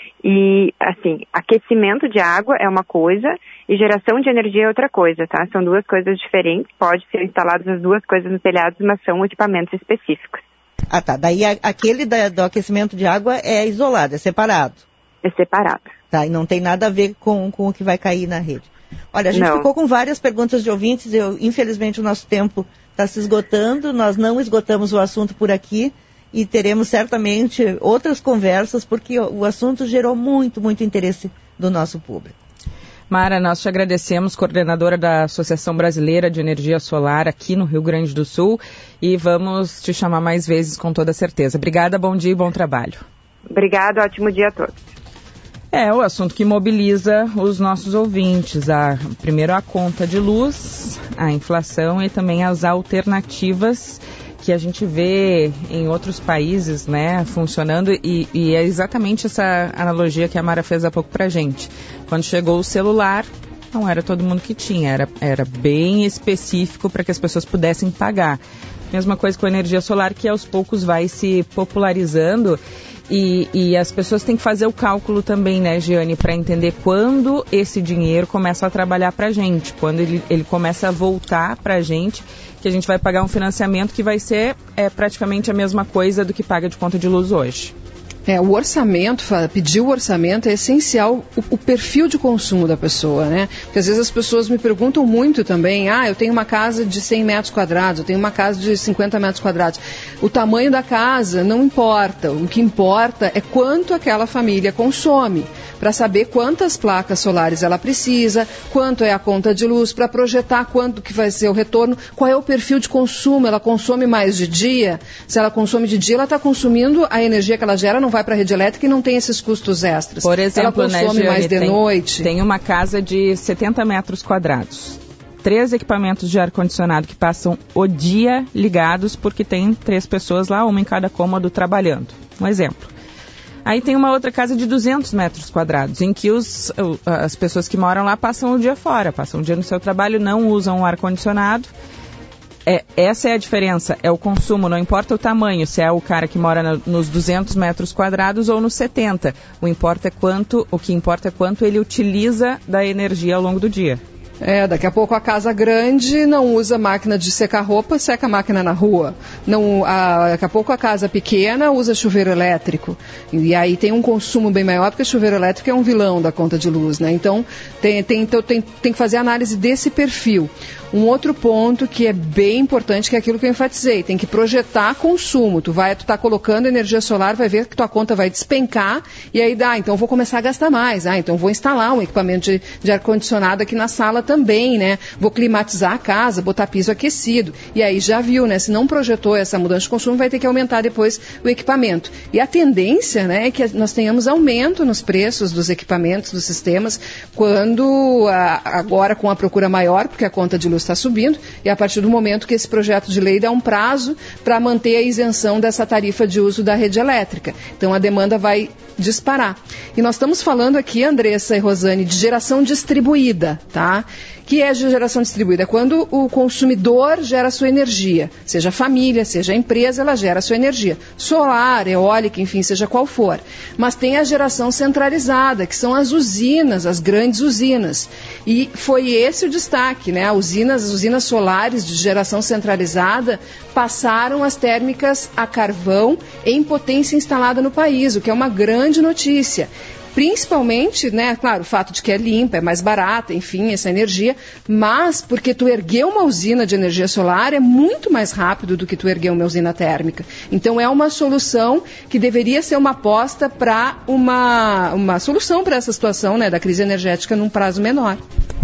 E, assim, aquecimento de água é uma coisa e geração de energia é outra coisa, tá? São duas coisas diferentes, pode ser instaladas as duas coisas no telhado, mas são equipamentos específicos. Ah, tá. Daí a, aquele da, do aquecimento de água é isolado, é separado. É separado. Tá, e não tem nada a ver com, com o que vai cair na rede. Olha, a gente não. ficou com várias perguntas de ouvintes, eu, infelizmente o nosso tempo está se esgotando, nós não esgotamos o assunto por aqui e teremos certamente outras conversas, porque o, o assunto gerou muito, muito interesse do nosso público. Mara, nós te agradecemos, coordenadora da Associação Brasileira de Energia Solar aqui no Rio Grande do Sul, e vamos te chamar mais vezes com toda certeza. Obrigada, bom dia e bom trabalho. Obrigada, ótimo dia a todos. É o assunto que mobiliza os nossos ouvintes. A, primeiro a conta de luz, a inflação e também as alternativas que a gente vê em outros países, né, funcionando. E, e é exatamente essa analogia que a Mara fez há pouco pra gente. Quando chegou o celular, não era todo mundo que tinha, era, era bem específico para que as pessoas pudessem pagar. Mesma coisa com a energia solar, que aos poucos vai se popularizando. E, e as pessoas têm que fazer o cálculo também, né, Giane, para entender quando esse dinheiro começa a trabalhar para a gente, quando ele, ele começa a voltar para a gente, que a gente vai pagar um financiamento que vai ser é, praticamente a mesma coisa do que paga de conta de luz hoje. É, o orçamento, pedir o orçamento é essencial, o, o perfil de consumo da pessoa, né? Porque às vezes as pessoas me perguntam muito também, ah, eu tenho uma casa de cem metros quadrados, eu tenho uma casa de cinquenta metros quadrados. O tamanho da casa não importa, o que importa é quanto aquela família consome, para saber quantas placas solares ela precisa, quanto é a conta de luz, para projetar quanto que vai ser o retorno, qual é o perfil de consumo, ela consome mais de dia, se ela consome de dia, ela está consumindo a energia que ela gera, não vai para a rede elétrica e não tem esses custos extras. Por exemplo, ela consome, né, mais de tem, noite. Tem uma casa de setenta metros quadrados. Três equipamentos de ar-condicionado que passam o dia ligados porque tem três pessoas lá, uma em cada cômodo trabalhando. Um exemplo. Aí tem uma outra casa de duzentos metros quadrados, em que os, as pessoas que moram lá passam o dia fora, passam o dia no seu trabalho, não usam o ar-condicionado. É, essa é a diferença, é o consumo, não importa o tamanho, se é o cara que mora no, nos duzentos metros quadrados ou nos setenta. O, importa é quanto, o que importa é quanto ele utiliza da energia ao longo do dia. É, daqui a pouco a casa grande não usa máquina de secar roupa, seca a máquina na rua. Não, a, daqui a pouco a casa pequena usa chuveiro elétrico. E aí tem um consumo bem maior, porque chuveiro elétrico é um vilão da conta de luz, né? Então tem, tem, então, tem, tem que fazer análise desse perfil. Um outro ponto que é bem importante, que é aquilo que eu enfatizei, tem que projetar consumo. Tu vai, tu tá colocando energia solar, vai ver que tua conta vai despencar, e aí dá, então eu vou começar a gastar mais. Ah, então vou instalar um equipamento de, de ar-condicionado aqui na sala também, né? Vou climatizar a casa, botar piso aquecido. E aí já viu, né? Se não projetou essa mudança de consumo, vai ter que aumentar depois o equipamento. E a tendência, né, é que nós tenhamos aumento nos preços dos equipamentos, dos sistemas, quando a, agora com a procura maior, porque a conta de luz está subindo, e a partir do momento que esse projeto de lei dá um prazo para manter a isenção dessa tarifa de uso da rede elétrica. Então a demanda vai disparar. E nós estamos falando aqui, Andressa e Rosane, de geração distribuída, tá? que é de geração distribuída. É quando o consumidor gera a sua energia, seja a família, seja a empresa, ela gera a sua energia. Solar, eólica, enfim, seja qual for. Mas tem a geração centralizada, que são as usinas, as grandes usinas. E foi esse o destaque, né? As usinas, as usinas solares de geração centralizada passaram as térmicas a carvão em potência instalada no país, o que é uma grande notícia. Principalmente, né, claro, o fato de que é limpa, é mais barata, enfim, essa energia, mas porque tu erguer uma usina de energia solar é muito mais rápido do que tu erguer uma usina térmica. Então é uma solução que deveria ser uma aposta para uma, uma solução para essa situação, né, da crise energética num prazo menor.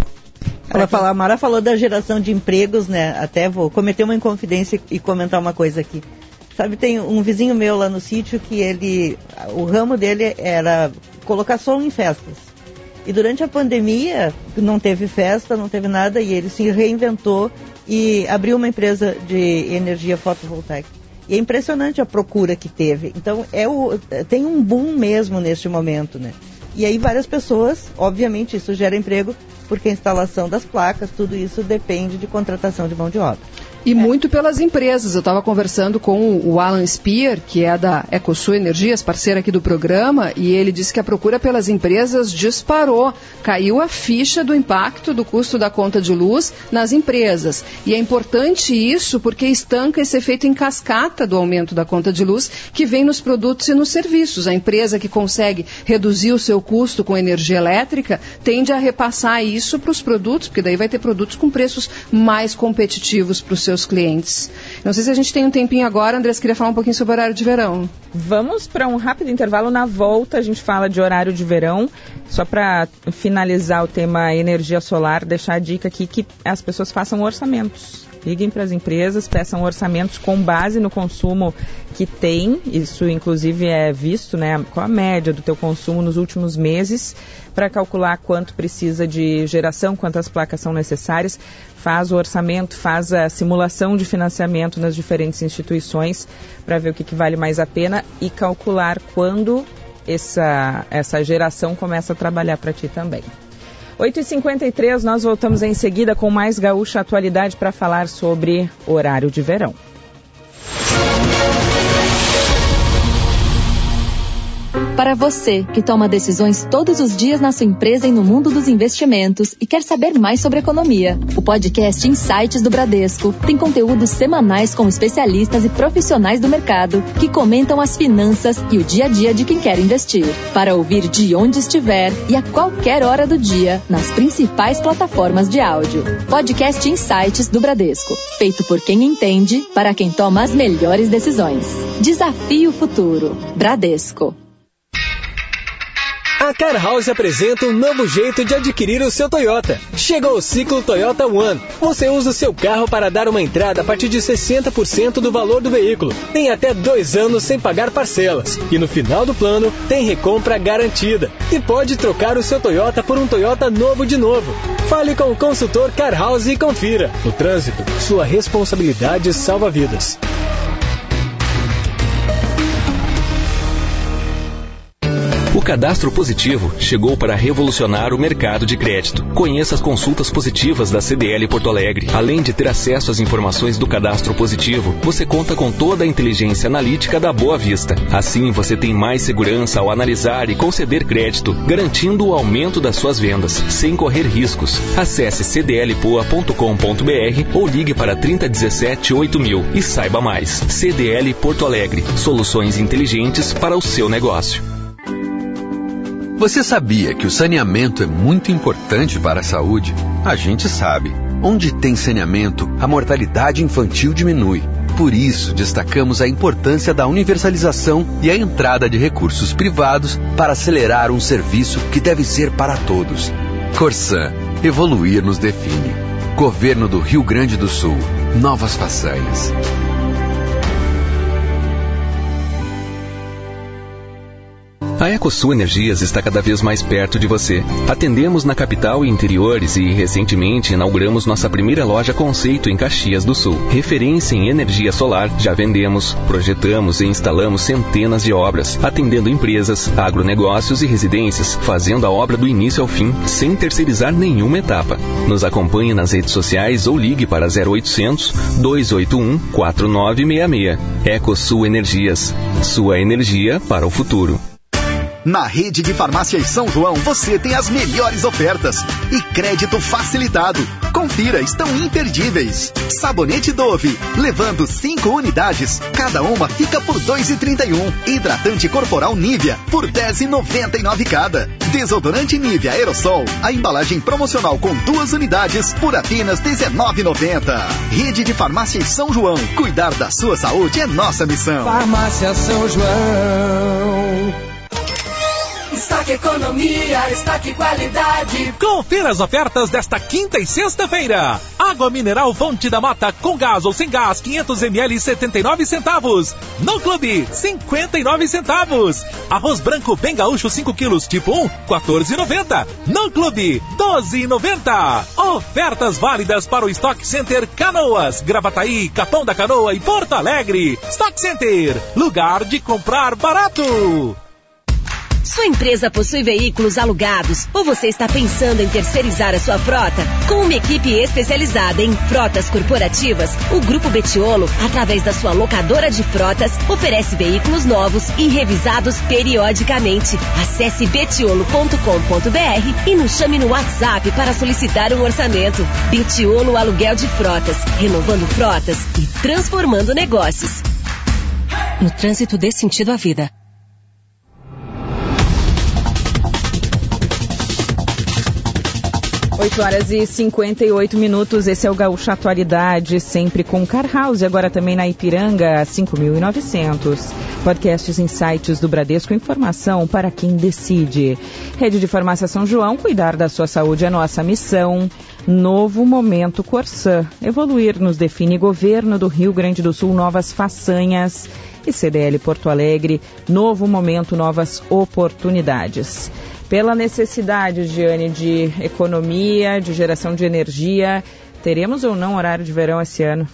Ela fala, a Mara falou da geração de empregos, né? Até vou cometer uma inconfidência e comentar uma coisa aqui. Sabe, tem um vizinho meu lá no sítio que ele, o ramo dele era colocar som em festas. E durante a pandemia não teve festa, não teve nada, e ele se reinventou e abriu uma empresa de energia fotovoltaica. E é impressionante a procura que teve. Então é o, tem um boom mesmo neste momento, né? E aí várias pessoas, obviamente isso gera emprego, porque a instalação das placas, tudo isso depende de contratação de mão de obra. E muito pelas empresas. Eu estava conversando com o Alan Spear, que é da EcoSul Energias, parceira aqui do programa, e ele disse que a procura pelas empresas disparou. Caiu a ficha do impacto do custo da conta de luz nas empresas. E é importante isso porque estanca esse efeito em cascata do aumento da conta de luz que vem nos produtos e nos serviços. A empresa que consegue reduzir o seu custo com energia elétrica tende a repassar isso para os produtos, porque daí vai ter produtos com preços mais competitivos para os seus seus clientes. Não sei se a gente tem um tempinho agora, Andrés, queria falar um pouquinho sobre o horário de verão. Vamos para um rápido intervalo. Na volta a gente fala de horário de verão. Só para finalizar o tema energia solar, deixar a dica aqui que as pessoas façam orçamentos. Liguem para as empresas, peçam orçamentos com base no consumo que tem. Isso, inclusive, é visto, né? Qual a média do teu consumo nos últimos meses, para calcular quanto precisa de geração, quantas placas são necessárias. Faz o orçamento, faz a simulação de financiamento nas diferentes instituições para ver o que, que vale mais a pena e calcular quando essa, essa geração começa a trabalhar para ti também. oito e cinquenta e três, nós voltamos em seguida com mais Gaúcha Atualidade para falar sobre horário de verão. Para você que toma decisões todos os dias na sua empresa e no mundo dos investimentos e quer saber mais sobre economia, o podcast Insights do Bradesco tem conteúdos semanais com especialistas e profissionais do mercado que comentam as finanças e o dia a dia de quem quer investir. Para ouvir de onde estiver e a qualquer hora do dia nas principais plataformas de áudio. Podcast Insights do Bradesco, feito por quem entende, para quem toma as melhores decisões. Desafie o futuro. Bradesco. A Car House apresenta um novo jeito de adquirir o seu Toyota. Chegou o ciclo Toyota One. Você usa o seu carro para dar uma entrada a partir de sessenta por cento do valor do veículo. Tem até dois anos sem pagar parcelas. E no final do plano, tem recompra garantida. E pode trocar o seu Toyota por um Toyota novo de novo. Fale com o consultor Car House e confira. No trânsito, sua responsabilidade salva vidas. O Cadastro Positivo chegou para revolucionar o mercado de crédito. Conheça as consultas positivas da C D L Porto Alegre. Além de ter acesso às informações do Cadastro Positivo, você conta com toda a inteligência analítica da Boa Vista. Assim, você tem mais segurança ao analisar e conceder crédito, garantindo o aumento das suas vendas, sem correr riscos. Acesse c d l poa ponto com ponto b r ou ligue para trinta dezessete oito mil e saiba mais. C D L Porto Alegre. Soluções inteligentes para o seu negócio. Você sabia que o saneamento é muito importante para a saúde? A gente sabe. Onde tem saneamento, a mortalidade infantil diminui. Por isso, destacamos a importância da universalização e a entrada de recursos privados para acelerar um serviço que deve ser para todos. Corsan, evoluir nos define. Governo do Rio Grande do Sul, novas façanhas. A Ecosul Energias está cada vez mais perto de você. Atendemos na capital e interiores e, recentemente, inauguramos nossa primeira loja conceito em Caxias do Sul. Referência em energia solar, já vendemos, projetamos e instalamos centenas de obras, atendendo empresas, agronegócios e residências, fazendo a obra do início ao fim, sem terceirizar nenhuma etapa. Nos acompanhe nas redes sociais ou ligue para zero oitocentos, dois oito um, quatro nove seis seis. Ecosul Energias. Sua energia para o futuro. Na rede de farmácias São João você tem as melhores ofertas e crédito facilitado. Confira, estão imperdíveis. Sabonete Dove, levando cinco unidades, cada uma fica por dois reais e trinta e um. Hidratante corporal Nivea, por dez reais e noventa e nove cada. Desodorante Nivea Aerosol, a embalagem promocional com duas unidades, por apenas dezenove reais e noventa centavos. Rede de farmácias São João, cuidar da sua saúde é nossa missão. Farmácia São João. Estoque Economia, estoque qualidade. Confira as ofertas desta quinta e sexta-feira. Água mineral Fonte da Mata com gás ou sem gás, quinhentos mililitros, setenta e nove centavos. No Clube, cinquenta e nove centavos. Arroz branco bem gaúcho cinco quilos tipo um, quatorze reais e noventa centavos. No Clube, doze reais e noventa centavos. Ofertas válidas para o Stock Center Canoas, Gravataí, Capão da Canoa e Porto Alegre. Stock Center, lugar de comprar barato. Sua empresa possui veículos alugados ou você está pensando em terceirizar a sua frota? Com uma equipe especializada em frotas corporativas, o Grupo Betiolo, através da sua locadora de frotas, oferece veículos novos e revisados periodicamente. Acesse betiolo ponto com ponto br e nos chame no WhatsApp para solicitar um orçamento. Betiolo Aluguel de Frotas, renovando frotas e transformando negócios. No trânsito, dê sentido à vida. oito horas e cinquenta e oito minutos, esse é o Gaúcho Atualidade, sempre com Car House, agora também na Ipiranga, cinco mil e novecentos. Podcasts em sites do Bradesco, informação para quem decide. Rede de Farmácia São João, cuidar da sua saúde é nossa missão. Novo momento Corsã, evoluir nos define governo do Rio Grande do Sul, novas façanhas. E C D L Porto Alegre, novo momento, novas oportunidades. Pela necessidade, Giane, de economia, de geração de energia, teremos ou não horário de verão esse ano?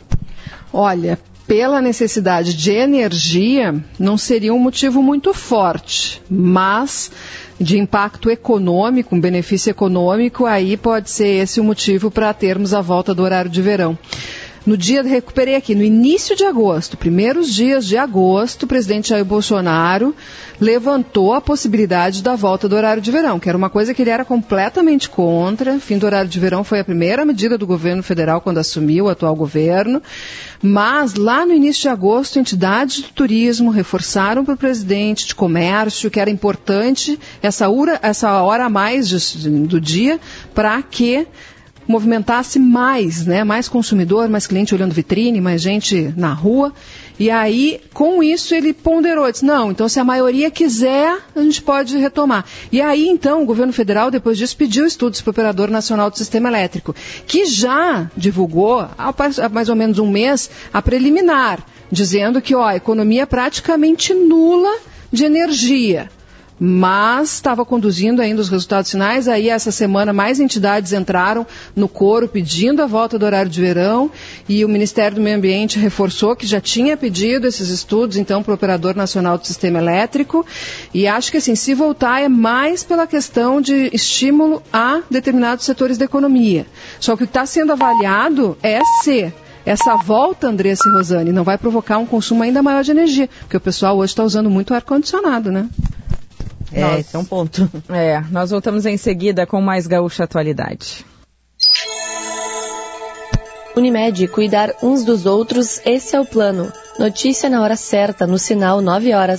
Olha, pela necessidade de energia, não seria um motivo muito forte, mas de impacto econômico, um benefício econômico, aí pode ser esse o motivo para termos a volta do horário de verão. No dia, recuperei aqui, no início de agosto, primeiros dias de agosto, o presidente Jair Bolsonaro levantou a possibilidade da volta do horário de verão, que era uma coisa que ele era completamente contra. Fim do horário de verão foi a primeira medida do governo federal quando assumiu o atual governo. Mas lá no início de agosto, entidades do turismo reforçaram para o presidente de comércio que era importante essa hora, essa hora a mais de, do dia para que movimentasse mais, né, mais consumidor, mais cliente olhando vitrine, mais gente na rua. E aí, com isso, ele ponderou, disse, não, então se a maioria quiser, a gente pode retomar. E aí, então, o governo federal, depois disso, pediu estudos para o Operador Nacional do Sistema Elétrico, que já divulgou, há mais ou menos um mês, a preliminar, dizendo que ó, a economia é praticamente nula de energia. Mas estava conduzindo ainda os resultados finais, aí essa semana mais entidades entraram no coro pedindo a volta do horário de verão e o Ministério do Meio Ambiente reforçou que já tinha pedido esses estudos, então, para o Operador Nacional do Sistema Elétrico, e acho que assim, se voltar é mais pela questão de estímulo a determinados setores da economia. Só que o que está sendo avaliado é se essa volta, Andressa e Rosane, não vai provocar um consumo ainda maior de energia, porque o pessoal hoje está usando muito ar-condicionado, né? É, nós, esse é um ponto. É, nós voltamos em seguida com mais Gaúcha Atualidade. Unimed, cuidar uns dos outros, esse é o plano. Notícia na hora certa, no sinal nove horas.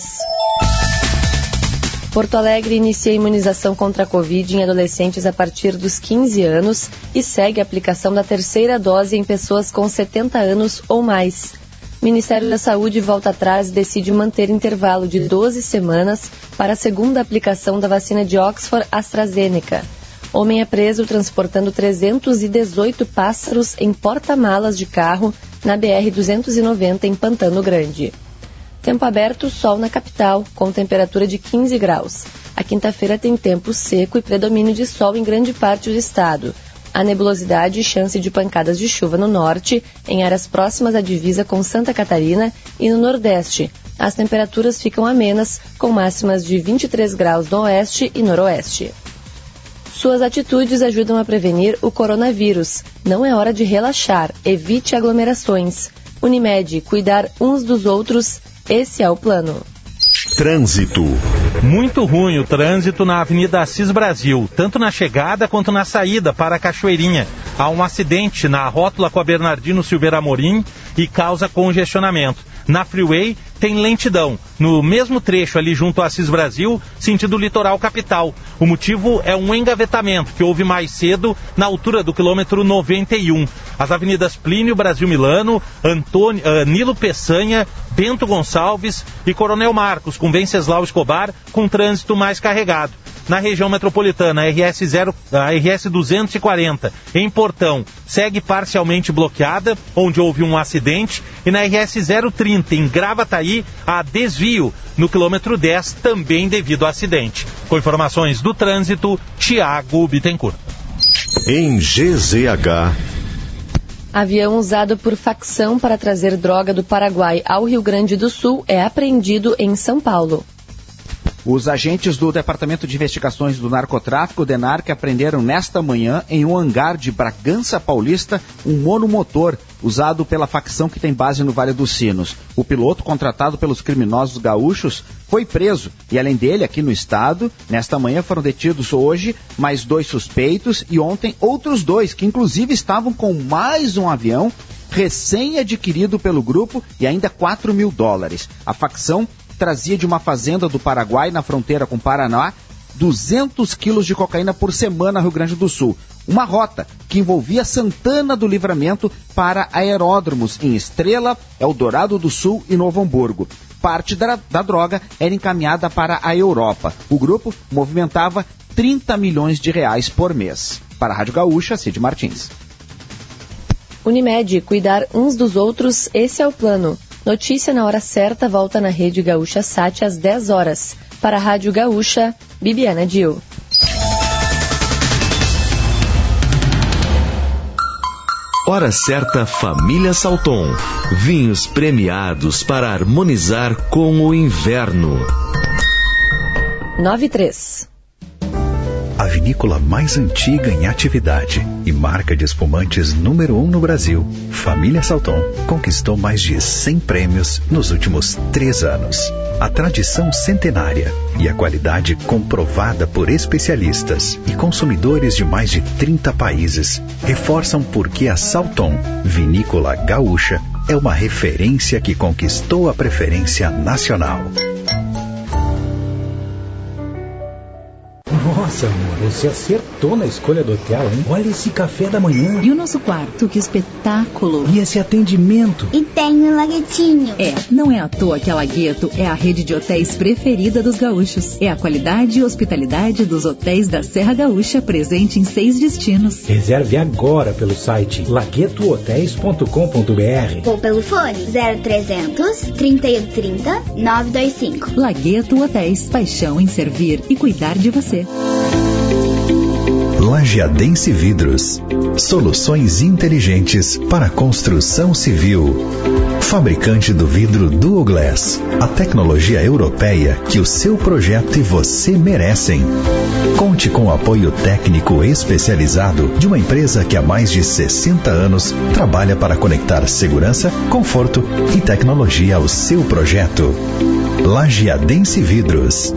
Porto Alegre inicia a imunização contra a Covid em adolescentes a partir dos quinze anos e segue a aplicação da terceira dose em pessoas com setenta anos ou mais. O Ministério da Saúde volta atrás e decide manter intervalo de doze semanas para a segunda aplicação da vacina de Oxford AstraZeneca. Homem é preso transportando trezentos e dezoito pássaros em porta-malas de carro na B R duzentos e noventa em Pantano Grande. Tempo aberto, sol na capital, com temperatura de quinze graus. A quinta-feira tem tempo seco e predomínio de sol em grande parte do estado. Há nebulosidade e chance de pancadas de chuva no norte, em áreas próximas à divisa com Santa Catarina e no nordeste. As temperaturas ficam amenas, com máximas de vinte e três graus no oeste e noroeste. Suas atitudes ajudam a prevenir o coronavírus. Não é hora de relaxar, evite aglomerações. Unimed, cuidar uns dos outros, esse é o plano. Trânsito. Muito ruim o trânsito na Avenida Assis Brasil, tanto na chegada quanto na saída para a Cachoeirinha. Há um acidente na rótula com a Bernardino Silveira Amorim e causa congestionamento. Na Freeway tem lentidão, no mesmo trecho ali junto ao Assis Brasil, sentido litoral capital. O motivo é um engavetamento que houve mais cedo na altura do quilômetro noventa e um. As avenidas Plínio Brasil Milano, Antônio, uh, Nilo Peçanha, Bento Gonçalves e Coronel Marcos, com Venceslau Escobar, com trânsito mais carregado. Na região metropolitana, a R S, zero, a R S duzentos e quarenta, em Portão, segue parcialmente bloqueada, onde houve um acidente, e na R S zero trinta, em Gravataí, há desvio no quilômetro dez, também devido ao acidente. Com informações do trânsito, Tiago Bittencourt. Em G Z H... Avião usado por facção para trazer droga do Paraguai ao Rio Grande do Sul é apreendido em São Paulo. Os agentes do Departamento de Investigações do Narcotráfico, DENARC, apreenderam nesta manhã, em um hangar de Bragança Paulista, um monomotor usado pela facção que tem base no Vale dos Sinos. O piloto, contratado pelos criminosos gaúchos, foi preso e, além dele, aqui no estado, nesta manhã foram detidos hoje mais dois suspeitos e ontem outros dois, que inclusive estavam com mais um avião recém-adquirido pelo grupo e ainda quatro mil dólares. A facção trazia de uma fazenda do Paraguai, na fronteira com o Paraná, duzentos quilos de cocaína por semana no Rio Grande do Sul. Uma rota que envolvia Santana do Livramento para aeródromos em Estrela, Eldorado do Sul e Novo Hamburgo. Parte da, da droga era encaminhada para a Europa. O grupo movimentava trinta milhões de reais por mês. Para a Rádio Gaúcha, Cid Martins. Unimed, cuidar uns dos outros, esse é o plano. Notícia na hora certa volta na Rede Gaúcha Sat às dez horas. Para a Rádio Gaúcha, Bibiana Dil. Hora certa, Família Salton. Vinhos premiados para harmonizar com o inverno. nove e três. A vinícola mais antiga em atividade e marca de espumantes número um no Brasil, Família Salton, conquistou mais de cem prêmios nos últimos três anos. A tradição centenária e a qualidade comprovada por especialistas e consumidores de mais de trinta países reforçam por que a Salton, vinícola gaúcha, é uma referência que conquistou a preferência nacional. Nossa, amor, você acertou na escolha do hotel, hein? Olha esse café da manhã. E o nosso quarto, que espetáculo. E esse atendimento. E tem um laguetinho. É, não é à toa que a Lagueto é a rede de hotéis preferida dos gaúchos. É a qualidade e hospitalidade dos hotéis da Serra Gaúcha, presente em seis destinos. Reserve agora pelo site lagueto hotéis ponto com ponto b r ou pelo fone zero trezentos, trinta e um trinta, nove dois cinco. Lagueto Hotéis, paixão em servir e cuidar de você. Lajeadense Vidros. Soluções inteligentes para construção civil. Fabricante do vidro Duoglass. A tecnologia europeia que o seu projeto e você merecem. Conte com o apoio técnico especializado de uma empresa que há mais de sessenta anos trabalha para conectar segurança, conforto e tecnologia ao seu projeto. Lajeadense Vidros.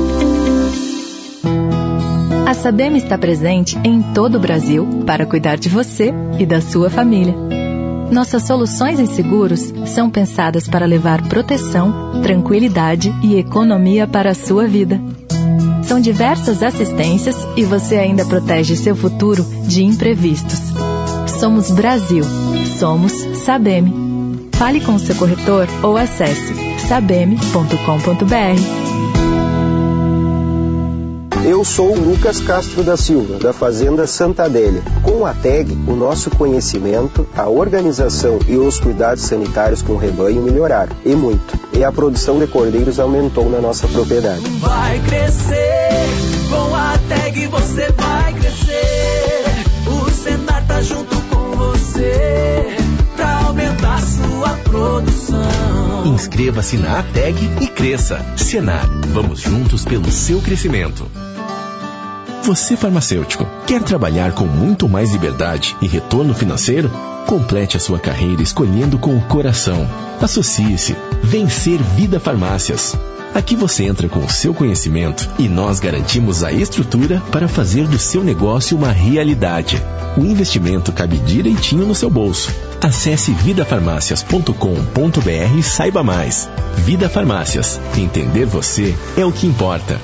A Sabem está presente em todo o Brasil para cuidar de você e da sua família. Nossas soluções em seguros são pensadas para levar proteção, tranquilidade e economia para a sua vida. São diversas assistências e você ainda protege seu futuro de imprevistos. Somos Brasil. Somos Sabem. Fale com o seu corretor ou acesse sabem ponto com ponto b r. Eu sou o Lucas Castro da Silva, da Fazenda Santa Adélia. Com a T E G, o nosso conhecimento, a organização e os cuidados sanitários com o rebanho melhoraram, e muito. E a produção de cordeiros aumentou na nossa propriedade. Vai crescer, com a T E G você vai crescer. O Senar tá junto com você, pra aumentar sua produção. Inscreva-se na A T E G e cresça. Senar, vamos juntos pelo seu crescimento. Você, farmacêutico, quer trabalhar com muito mais liberdade e retorno financeiro? Complete a sua carreira escolhendo com o coração. Associe-se. Vencer Vida Farmácias. Aqui você entra com o seu conhecimento e nós garantimos a estrutura para fazer do seu negócio uma realidade. O investimento cabe direitinho no seu bolso. Acesse vida farmácias ponto com ponto b r e saiba mais. Vida Farmácias. Entender você é o que importa.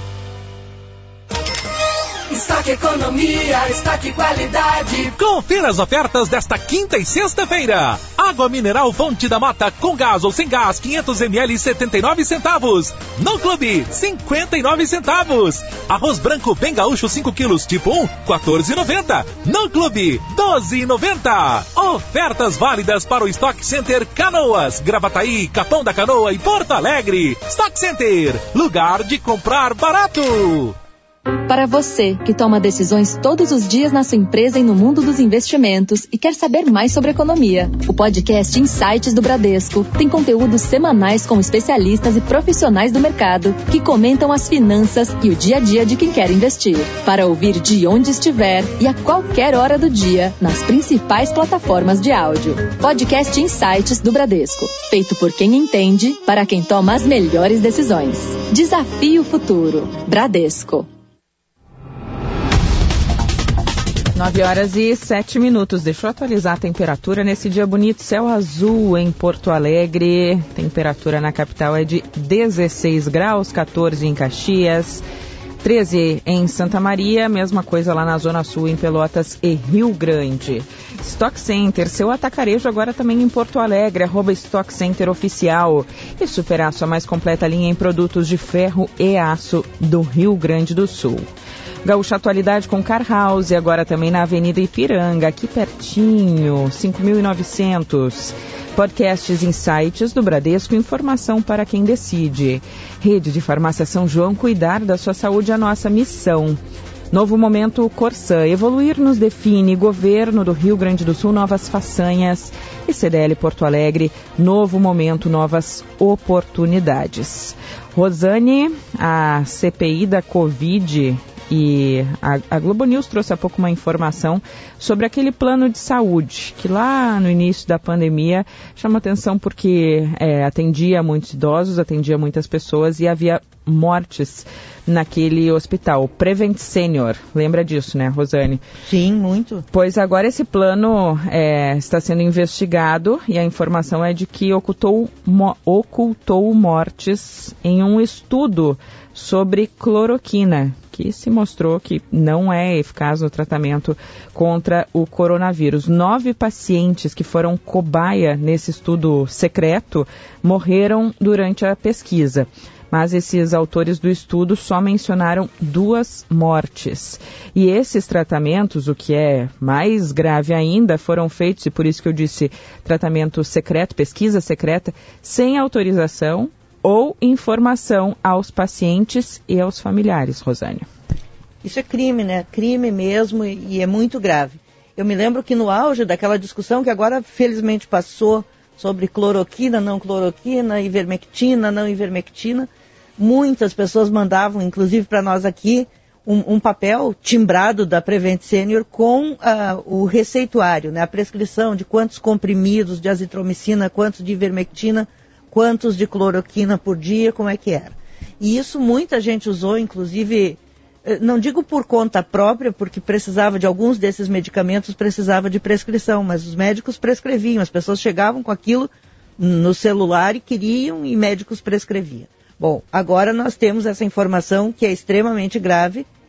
Estoque Economia, estoque qualidade. Confira as ofertas desta quinta e sexta-feira. Água mineral Fonte da Mata com gás ou sem gás, quinhentos mililitros, setenta e nove centavos. No Clube, cinquenta e nove centavos. Arroz branco bem gaúcho cinco quilos tipo um, quatorze e noventa. No Clube, doze e noventa. Ofertas válidas para o Stock Center Canoas, Gravataí, Capão da Canoa e Porto Alegre. Stock Center, lugar de comprar barato. Para você que toma decisões todos os dias na sua empresa e no mundo dos investimentos e quer saber mais sobre economia, o podcast Insights do Bradesco tem conteúdos semanais com especialistas e profissionais do mercado que comentam as finanças e o dia a dia de quem quer investir. Para ouvir de onde estiver e a qualquer hora do dia nas principais plataformas de áudio. Podcast Insights do Bradesco, feito por quem entende, para quem toma as melhores decisões. Desafie o futuro. Bradesco. nove horas e sete minutos. Deixa eu atualizar a temperatura nesse dia bonito. Céu azul em Porto Alegre. Temperatura na capital é de dezesseis graus, quatorze em Caxias, treze em Santa Maria. Mesma coisa lá na Zona Sul, em Pelotas e Rio Grande. Stock Center, seu atacarejo agora também em Porto Alegre. Arroba Stock Center Oficial. E superar sua mais completa linha em produtos de ferro e aço do Rio Grande do Sul. Gaúcha Atualidade com Car House, agora também na Avenida Ipiranga, aqui pertinho, cinco mil e novecentos. Podcasts Insights do Bradesco, informação para quem decide. Rede de Farmácia São João, cuidar da sua saúde é a nossa missão. Novo momento Corsã, evoluir nos define. Governo do Rio Grande do Sul, novas façanhas. E C D L Porto Alegre, novo momento, novas oportunidades. Rosane, a C P I da Covid... E a, a Globo News trouxe há pouco uma informação sobre aquele plano de saúde, que lá no início da pandemia chamou atenção porque é, atendia muitos idosos, atendia muitas pessoas e havia mortes naquele hospital. Prevent Senior, lembra disso, né, Rosane? Sim, muito. Pois agora esse plano é, está sendo investigado e a informação é de que ocultou, mo, ocultou mortes em um estudo sobre cloroquina, que se mostrou que não é eficaz no tratamento contra o coronavírus. Nove pacientes que foram cobaia nesse estudo secreto morreram durante a pesquisa. Mas esses autores do estudo só mencionaram duas mortes. E esses tratamentos, o que é mais grave ainda, foram feitos, e por isso que eu disse tratamento secreto, pesquisa secreta, sem autorização ou informação aos pacientes e aos familiares, Rosane. Isso é crime, né? Crime mesmo, e é muito grave. Eu me lembro que no auge daquela discussão que agora felizmente passou sobre cloroquina, não cloroquina, ivermectina, não ivermectina, muitas pessoas mandavam, inclusive para nós aqui, um, um papel timbrado da Prevent Senior com uh, o receituário, né? A prescrição de quantos comprimidos de azitromicina, quantos de ivermectina, quantos de cloroquina por dia, como é que era. E isso muita gente usou, inclusive, não digo por conta própria, porque precisava de alguns desses medicamentos, precisava de prescrição, mas os médicos prescreviam, as pessoas chegavam com aquilo no celular e queriam, e médicos prescreviam. Bom, agora nós temos essa informação que é extremamente grave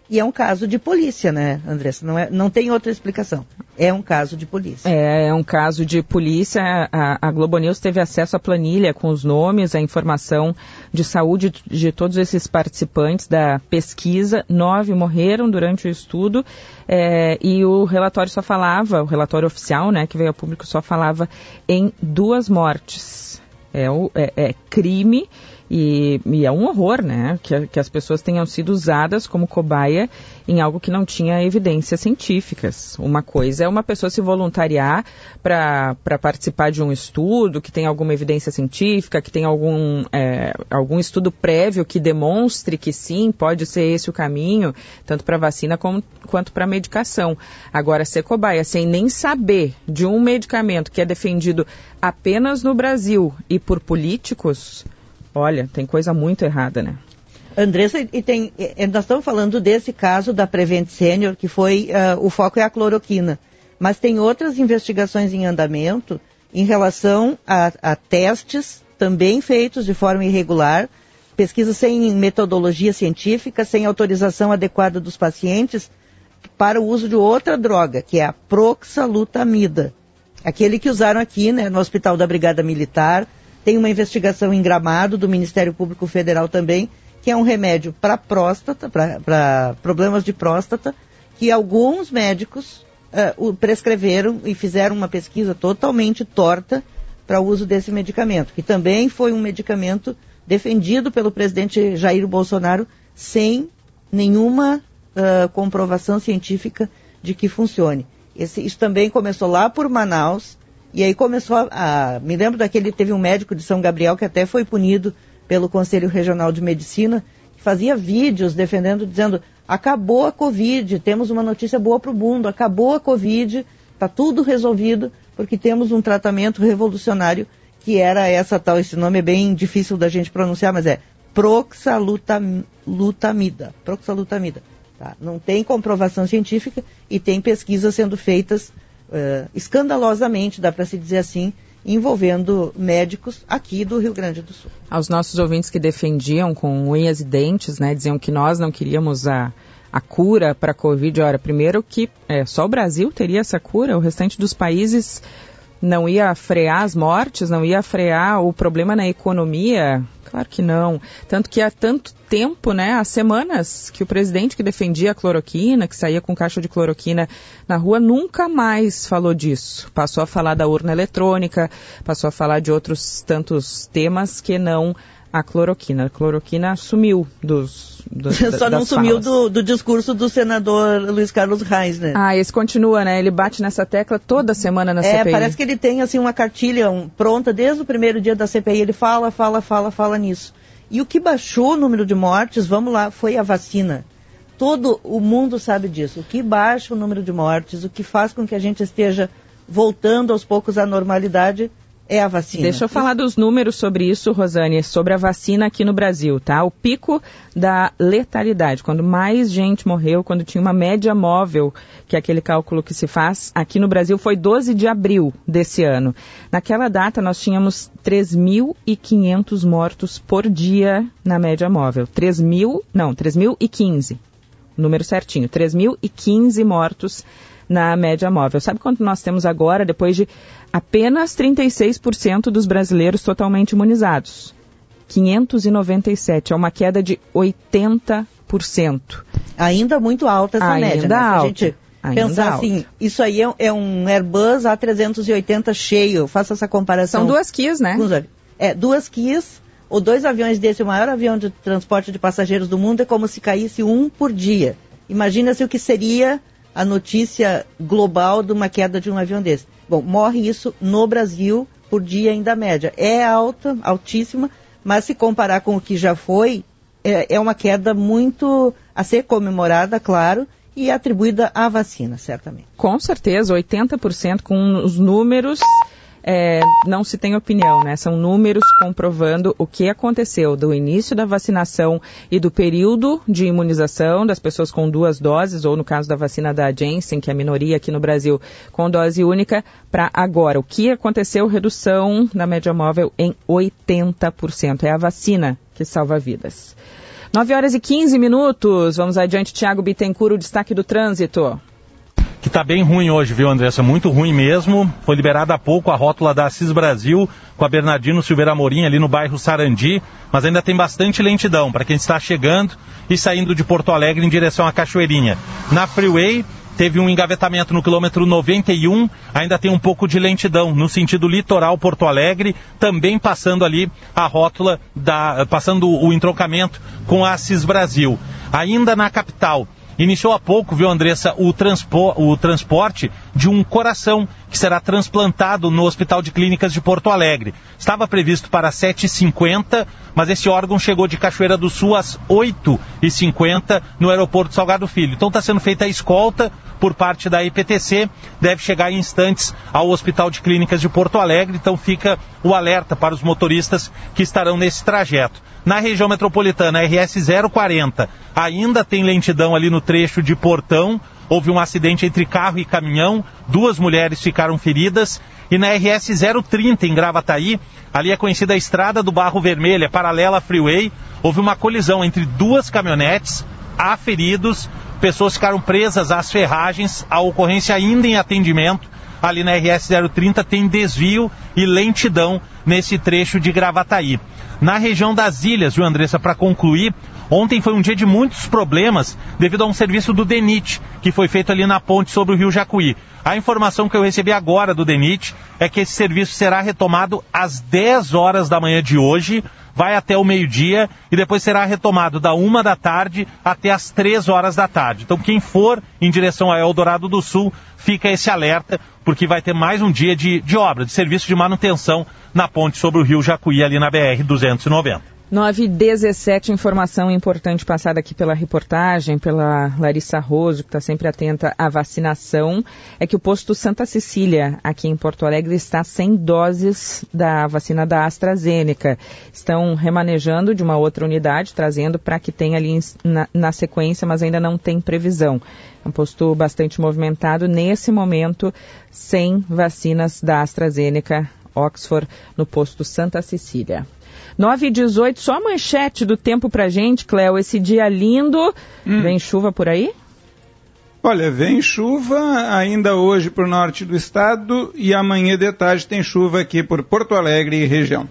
E é um caso de polícia, né, Andressa? Não, é, não tem outra explicação. É um caso de polícia. É, é um caso de polícia. A, a Globo News teve acesso à planilha com os nomes, a informação de saúde de todos esses participantes da pesquisa. Nove morreram durante o estudo é, e o relatório só falava, o relatório oficial, né, que veio ao público, só falava em duas mortes. É, o, é, é crime. E, e é um horror, né, que, que as pessoas tenham sido usadas como cobaia em algo que não tinha evidências científicas. Uma coisa é uma pessoa se voluntariar para participar de um estudo que tem alguma evidência científica, que tem algum, é, algum estudo prévio que demonstre que sim, pode ser esse o caminho, tanto para vacina como, quanto para medicação. Agora, ser cobaia sem nem saber de um medicamento que é defendido apenas no Brasil e por políticos... Olha, tem coisa muito errada, né? Andressa, e tem, nós estamos falando desse caso da Prevent Senior, que foi, uh, o foco é a cloroquina. Mas tem outras investigações em andamento em relação a, a testes também feitos de forma irregular, pesquisas sem metodologia científica, sem autorização adequada dos pacientes para o uso de outra droga, que é a proxalutamida. Aquele que usaram aqui, né, no Hospital da Brigada Militar. Tem uma investigação em Gramado, do Ministério Público Federal também, que é um remédio para próstata, para problemas de próstata, que alguns médicos uh, o prescreveram e fizeram uma pesquisa totalmente torta para o uso desse medicamento, que também foi um medicamento defendido pelo presidente Jair Bolsonaro sem nenhuma uh, comprovação científica de que funcione. Esse, isso também começou lá por Manaus. E aí começou a, a... Me lembro daquele... Teve um médico de São Gabriel que até foi punido pelo Conselho Regional de Medicina, que fazia vídeos defendendo, dizendo, acabou a Covid, temos uma notícia boa para o mundo, acabou a Covid, está tudo resolvido, porque temos um tratamento revolucionário, que era essa tal, esse nome é bem difícil da gente pronunciar, mas é proxalutamida. Proxalutamida. Tá? Não tem comprovação científica e tem pesquisas sendo feitas Uh, escandalosamente, dá para se dizer assim, envolvendo médicos aqui do Rio Grande do Sul. Aos nossos ouvintes que defendiam com unhas e dentes, né, diziam que nós não queríamos a, a cura para a Covid. Ora, primeiro que é, só o Brasil teria essa cura, o restante dos países não ia frear as mortes, não ia frear o problema na economia. Claro que não. Tanto que há tanto tempo, né, há semanas, que o presidente que defendia a cloroquina, que saía com caixa de cloroquina na rua, nunca mais falou disso. Passou a falar da urna eletrônica, passou a falar de outros tantos temas que não a cloroquina. A cloroquina sumiu dos... dos Só não sumiu do, do discurso do senador Luiz Carlos Reis, né? Ah, esse continua, né? Ele bate nessa tecla toda semana na é, C P I. É, parece que ele tem, assim, uma cartilha um, pronta desde o primeiro dia da C P I. Ele fala, fala, fala, fala nisso. E o que baixou o número de mortes, vamos lá, foi a vacina. Todo o mundo sabe disso. O que baixa o número de mortes, o que faz com que a gente esteja voltando aos poucos à normalidade é a vacina. Deixa eu falar dos números sobre isso, Rosane, sobre a vacina aqui no Brasil, tá? O pico da letalidade, quando mais gente morreu, quando tinha uma média móvel, que é aquele cálculo que se faz, aqui no Brasil foi doze de abril desse ano. Naquela data nós tínhamos três mil e quinhentos mortos por dia na média móvel. três mil, não, três mil e quinze. Número certinho, três mil e quinze mortos na média móvel. Sabe quanto nós temos agora, depois de apenas trinta e seis por cento dos brasileiros totalmente imunizados? quinhentos e noventa e sete, é uma queda de oitenta por cento. Ainda muito alta essa Ainda média, né? alta. Se a gente Ainda pensar alta. assim, isso aí é, é um Airbus A trezentos e oitenta cheio, faça essa comparação. São duas Kias, né? É, duas Kias, ou dois aviões desse, o maior avião de transporte de passageiros do mundo, é como se caísse um por dia. Imagina-se o que seria a notícia global de uma queda de um avião desse. Bom, morre isso no Brasil por dia ainda a média. É alta, altíssima, mas se comparar com o que já foi, é, é uma queda muito a ser comemorada, claro, e atribuída à vacina, certamente. Com certeza, oitenta por cento com os números... É, não se tem opinião, né? São números comprovando o que aconteceu do início da vacinação e do período de imunização das pessoas com duas doses, ou no caso da vacina da Janssen, que é a minoria aqui no Brasil, com dose única, para agora. O que aconteceu? Redução na média móvel em oitenta por cento. É a vacina que salva vidas. nove horas e quinze minutos. Vamos adiante, Tiago Bittencourt, o destaque do trânsito. Que tá bem ruim hoje, viu, Andressa? Muito ruim mesmo. Foi liberada há pouco a rótula da Assis Brasil com a Bernardino Silveira Amorim ali no bairro Sarandi, mas ainda tem bastante lentidão para quem está chegando e saindo de Porto Alegre em direção à Cachoeirinha. Na Freeway teve um engavetamento no quilômetro noventa e um, ainda tem um pouco de lentidão no sentido litoral Porto Alegre, também passando ali a rótula, da, passando o entroncamento com a Assis Brasil. Ainda na capital, iniciou há pouco, viu, Andressa, o, transpo, o transporte de um coração que será transplantado no Hospital de Clínicas de Porto Alegre. Estava previsto para sete e cinquenta, mas esse órgão chegou de Cachoeira do Sul às oito e cinquenta no aeroporto Salgado Filho. Então está sendo feita a escolta por parte da I P T C, deve chegar em instantes ao Hospital de Clínicas de Porto Alegre, então fica o alerta para os motoristas que estarão nesse trajeto. Na região metropolitana, R S zero quarenta, ainda tem lentidão ali no trecho de Portão, houve um acidente entre carro e caminhão, duas mulheres ficaram feridas, e na R S zero trinta, em Gravataí, ali é conhecida a Estrada do Barro Vermelho, é paralela à Freeway, houve uma colisão entre duas caminhonetes, há feridos, pessoas ficaram presas às ferragens, a ocorrência ainda em atendimento, ali na R S zero trinta tem desvio e lentidão nesse trecho de Gravataí. Na região das Ilhas, viu, Andressa, para concluir, ontem foi um dia de muitos problemas devido a um serviço do DENIT, que foi feito ali na ponte sobre o Rio Jacuí. A informação que eu recebi agora do DENIT é que esse serviço será retomado às dez horas da manhã de hoje, vai até o meio-dia e depois será retomado da uma da tarde até as três horas da tarde. Então quem for em direção a Eldorado do Sul, fica esse alerta, porque vai ter mais um dia de, de obra, de serviço de manutenção na ponte sobre o Rio Jacuí, ali na B R duzentos e noventa. nove e dezessete, informação importante passada aqui pela reportagem, pela Larissa Roso, que está sempre atenta à vacinação, é que o posto Santa Cecília, aqui em Porto Alegre, está sem doses da vacina da AstraZeneca. Estão remanejando de uma outra unidade, trazendo para que tenha ali na, na sequência, mas ainda não tem previsão. É um posto bastante movimentado, nesse momento, sem vacinas da AstraZeneca Oxford, no posto Santa Cecília. nove e dezoito, só a manchete do tempo pra gente, Cléo, esse dia lindo, hum. Vem chuva por aí? Olha, vem chuva ainda hoje para o norte do estado e amanhã de tarde tem chuva aqui por Porto Alegre e região.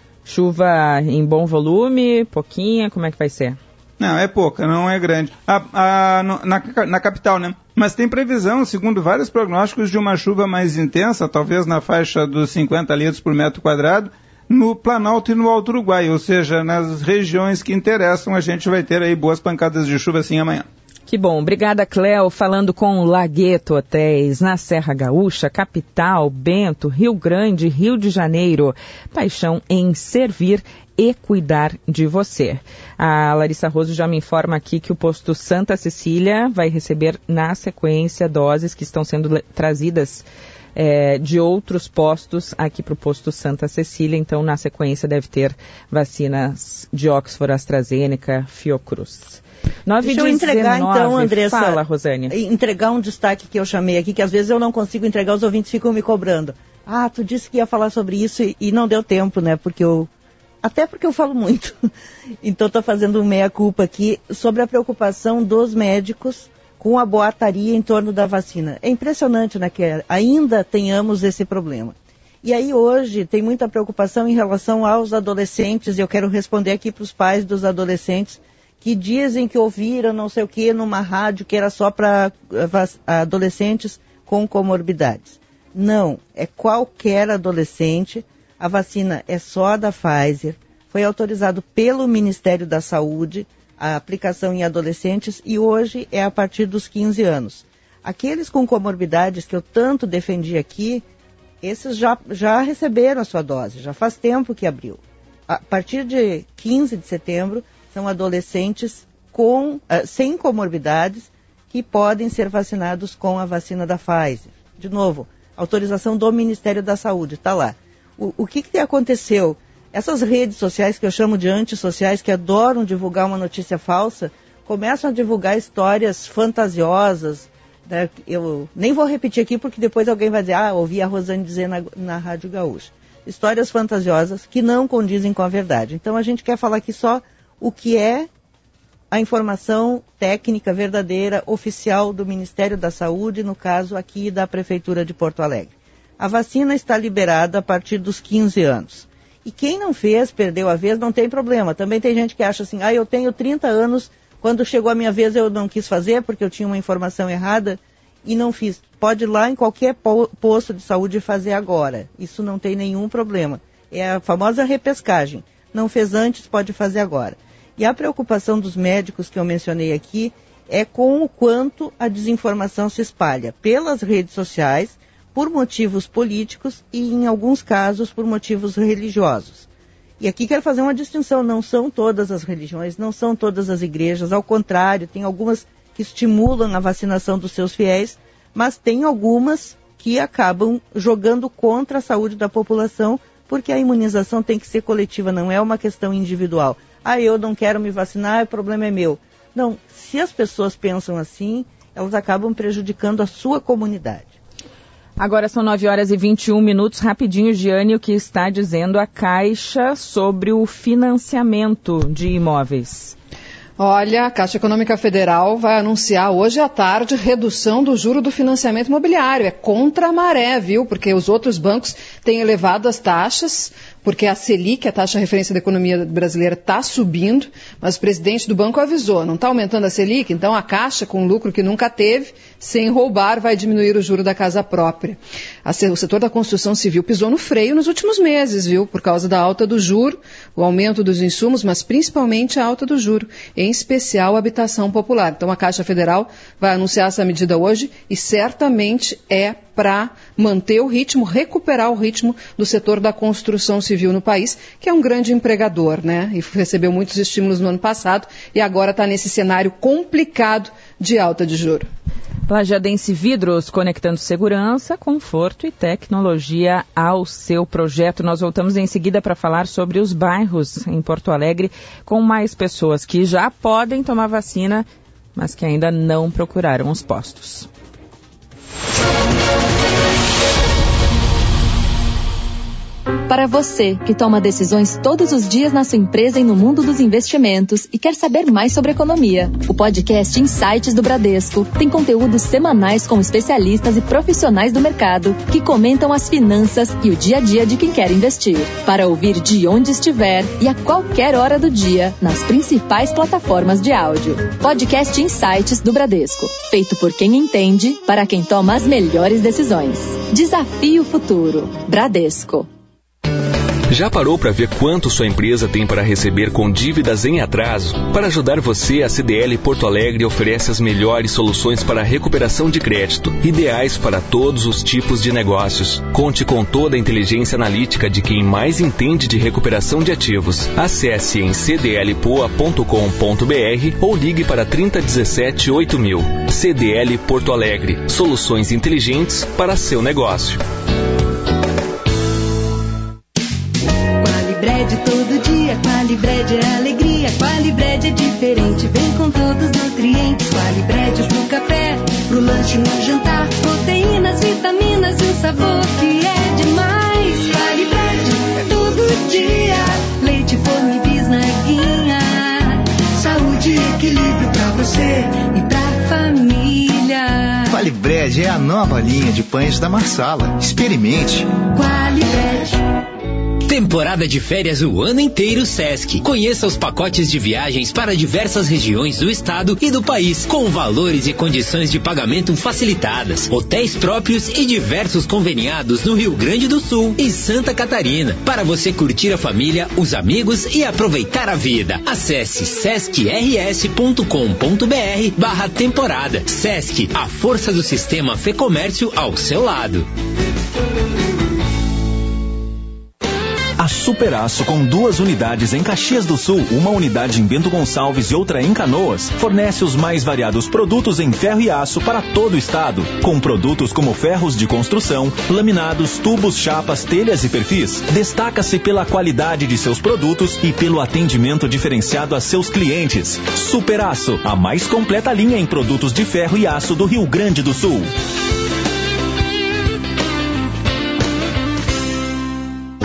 Chuva em bom volume, pouquinha, como é que vai ser? Não, é pouca, não é grande. A, a, na, na capital, né? Mas tem previsão, segundo vários prognósticos, de uma chuva mais intensa, talvez na faixa dos cinquenta litros por metro quadrado, no Planalto e no Alto Uruguai, ou seja, nas regiões que interessam, a gente vai ter aí boas pancadas de chuva assim amanhã. Que bom. Obrigada, Cléo. Falando com Lagueto Hotéis, na Serra Gaúcha, capital, Bento, Rio Grande, Rio de Janeiro. Paixão em servir e cuidar de você. A Larissa Roso já me informa aqui que o posto Santa Cecília vai receber na sequência doses que estão sendo trazidas É, de outros postos aqui para o posto Santa Cecília, então na sequência deve ter vacinas de Oxford, AstraZeneca, Fiocruz. Deixa eu entregar então, Andressa, fala, Rosane. entregar um destaque que eu chamei aqui, que às vezes eu não consigo entregar, os ouvintes ficam me cobrando. Ah, tu disse que ia falar sobre isso e, e não deu tempo, né, porque eu, até porque eu falo muito. Então estou fazendo um meia-culpa aqui sobre a preocupação dos médicos com a boataria em torno da vacina. É impressionante, né, que ainda tenhamos esse problema. E aí hoje tem muita preocupação em relação aos adolescentes, e eu quero responder aqui para os pais dos adolescentes que dizem que ouviram não sei o que numa rádio que era só para adolescentes com comorbidades. Não, é qualquer adolescente, a vacina é só da Pfizer, foi autorizado pelo Ministério da Saúde, a aplicação em adolescentes, e hoje é a partir dos quinze anos. Aqueles com comorbidades que eu tanto defendi aqui, esses já, já receberam a sua dose, já faz tempo que abriu. A partir de quinze de setembro, são adolescentes com, uh, sem comorbidades que podem ser vacinados com a vacina da Pfizer. De novo, autorização do Ministério da Saúde, está lá. O, o que, que aconteceu? Essas redes sociais, que eu chamo de antissociais, que adoram divulgar uma notícia falsa, começam a divulgar histórias fantasiosas. Né? Eu nem vou repetir aqui, porque depois alguém vai dizer, ah, ouvi a Rosane dizer na, na Rádio Gaúcha. Histórias fantasiosas que não condizem com a verdade. Então a gente quer falar aqui só o que é a informação técnica verdadeira, oficial do Ministério da Saúde, no caso aqui da Prefeitura de Porto Alegre. A vacina está liberada a partir dos quinze anos. E quem não fez, perdeu a vez, não tem problema. Também tem gente que acha assim, ah, eu tenho trinta anos, quando chegou a minha vez eu não quis fazer porque eu tinha uma informação errada e não fiz. Pode ir lá em qualquer posto de saúde fazer agora. Isso não tem nenhum problema. É a famosa repescagem. Não fez antes, pode fazer agora. E a preocupação dos médicos que eu mencionei aqui é com o quanto a desinformação se espalha pelas redes sociais, por motivos políticos e, em alguns casos, por motivos religiosos. E aqui quero fazer uma distinção, não são todas as religiões, não são todas as igrejas, ao contrário, tem algumas que estimulam a vacinação dos seus fiéis, mas tem algumas que acabam jogando contra a saúde da população, porque a imunização tem que ser coletiva, não é uma questão individual. Ah, eu não quero me vacinar, o problema é meu. Não, se as pessoas pensam assim, elas acabam prejudicando a sua comunidade. Agora são nove horas e vinte e um minutos. Rapidinho, Giane, o que está dizendo a Caixa sobre o financiamento de imóveis? Olha, a Caixa Econômica Federal vai anunciar hoje à tarde redução do juro do financiamento imobiliário. É contra a maré, viu? Porque os outros bancos têm elevado as taxas, porque a Selic, a taxa de referência da economia brasileira, está subindo, mas o presidente do banco avisou, não está aumentando a Selic, então a Caixa, com lucro que nunca teve, sem roubar, vai diminuir o juro da casa própria. O setor da construção civil pisou no freio nos últimos meses, viu? Por causa da alta do juro, o aumento dos insumos, mas principalmente a alta do juro, em especial a habitação popular. Então a Caixa Federal vai anunciar essa medida hoje e certamente é para manter o ritmo, recuperar o ritmo do setor da construção civil no país, que é um grande empregador, né? E recebeu muitos estímulos no ano passado e agora está nesse cenário complicado de alta de juro. Lajadense Vidros, conectando segurança, conforto e tecnologia ao seu projeto. Nós voltamos em seguida para falar sobre os bairros em Porto Alegre com mais pessoas que já podem tomar vacina, mas que ainda não procuraram os postos. Para você que toma decisões todos os dias na sua empresa e no mundo dos investimentos e quer saber mais sobre economia, o podcast Insights do Bradesco tem conteúdos semanais com especialistas e profissionais do mercado que comentam as finanças e o dia a dia de quem quer investir. Para ouvir de onde estiver e a qualquer hora do dia nas principais plataformas de áudio. Podcast Insights do Bradesco, feito por quem entende, para quem toma as melhores decisões. Desafie o futuro. Bradesco. Já parou para ver quanto sua empresa tem para receber com dívidas em atraso? Para ajudar você, a C D L Porto Alegre oferece as melhores soluções para a recuperação de crédito, ideais para todos os tipos de negócios. Conte com toda a inteligência analítica de quem mais entende de recuperação de ativos. Acesse em c d l poa ponto com ponto b r ou ligue para trinta dezessete oito mil. C D L Porto Alegre. Soluções inteligentes para seu negócio. Qualibred todo dia, Qualibred é alegria, Qualibred é diferente, vem com todos os nutrientes. Qualibred pro café, pro lanche, no jantar, proteínas, vitaminas e um sabor que é demais. Qualibred é todo dia, leite, forno e bisnaguinha, saúde e equilíbrio pra você e pra família. Qualibred é a nova linha de pães da Marsala. Experimente. Qualibred. Temporada de férias o ano inteiro Sesc. Conheça os pacotes de viagens para diversas regiões do estado e do país, com valores e condições de pagamento facilitadas, hotéis próprios e diversos conveniados no Rio Grande do Sul e Santa Catarina, para você curtir a família, os amigos e aproveitar a vida. Acesse sesc r s ponto com ponto b r barra temporada. Sesc, a força do sistema Fê Comércio ao seu lado. A Superaço, com duas unidades em Caxias do Sul, uma unidade em Bento Gonçalves e outra em Canoas, fornece os mais variados produtos em ferro e aço para todo o estado, com produtos como ferros de construção, laminados, tubos, chapas, telhas e perfis. Destaca-se pela qualidade de seus produtos e pelo atendimento diferenciado a seus clientes. Superaço, a mais completa linha em produtos de ferro e aço do Rio Grande do Sul.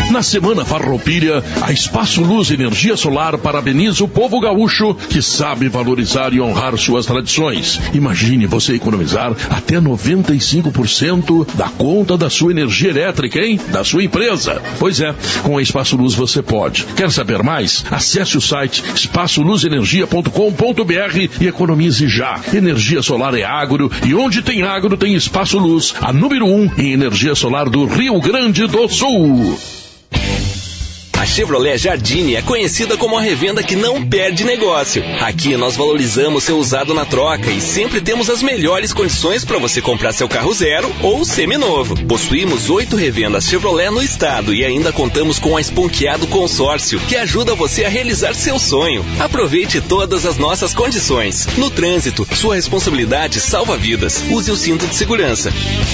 Na Semana Farroupilha, a Espaço Luz Energia Solar parabeniza o povo gaúcho que sabe valorizar e honrar suas tradições. Imagine você economizar até noventa e cinco por cento da conta da sua energia elétrica, hein? Da sua empresa. Pois é, com a Espaço Luz você pode. Quer saber mais? Acesse o site espaço luz energia ponto com ponto b r e economize já. Energia solar é agro e onde tem agro tem Espaço Luz, a número um em energia solar do Rio Grande do Sul. A Chevrolet Jardine é conhecida como a revenda que não perde negócio. Aqui nós valorizamos seu usado na troca e sempre temos as melhores condições para você comprar seu carro zero ou seminovo. Possuímos oito revendas Chevrolet no estado e ainda contamos com a Esponqueado Consórcio, que ajuda você a realizar seu sonho. Aproveite todas as nossas condições. No trânsito, sua responsabilidade salva vidas. Use o cinto de segurança.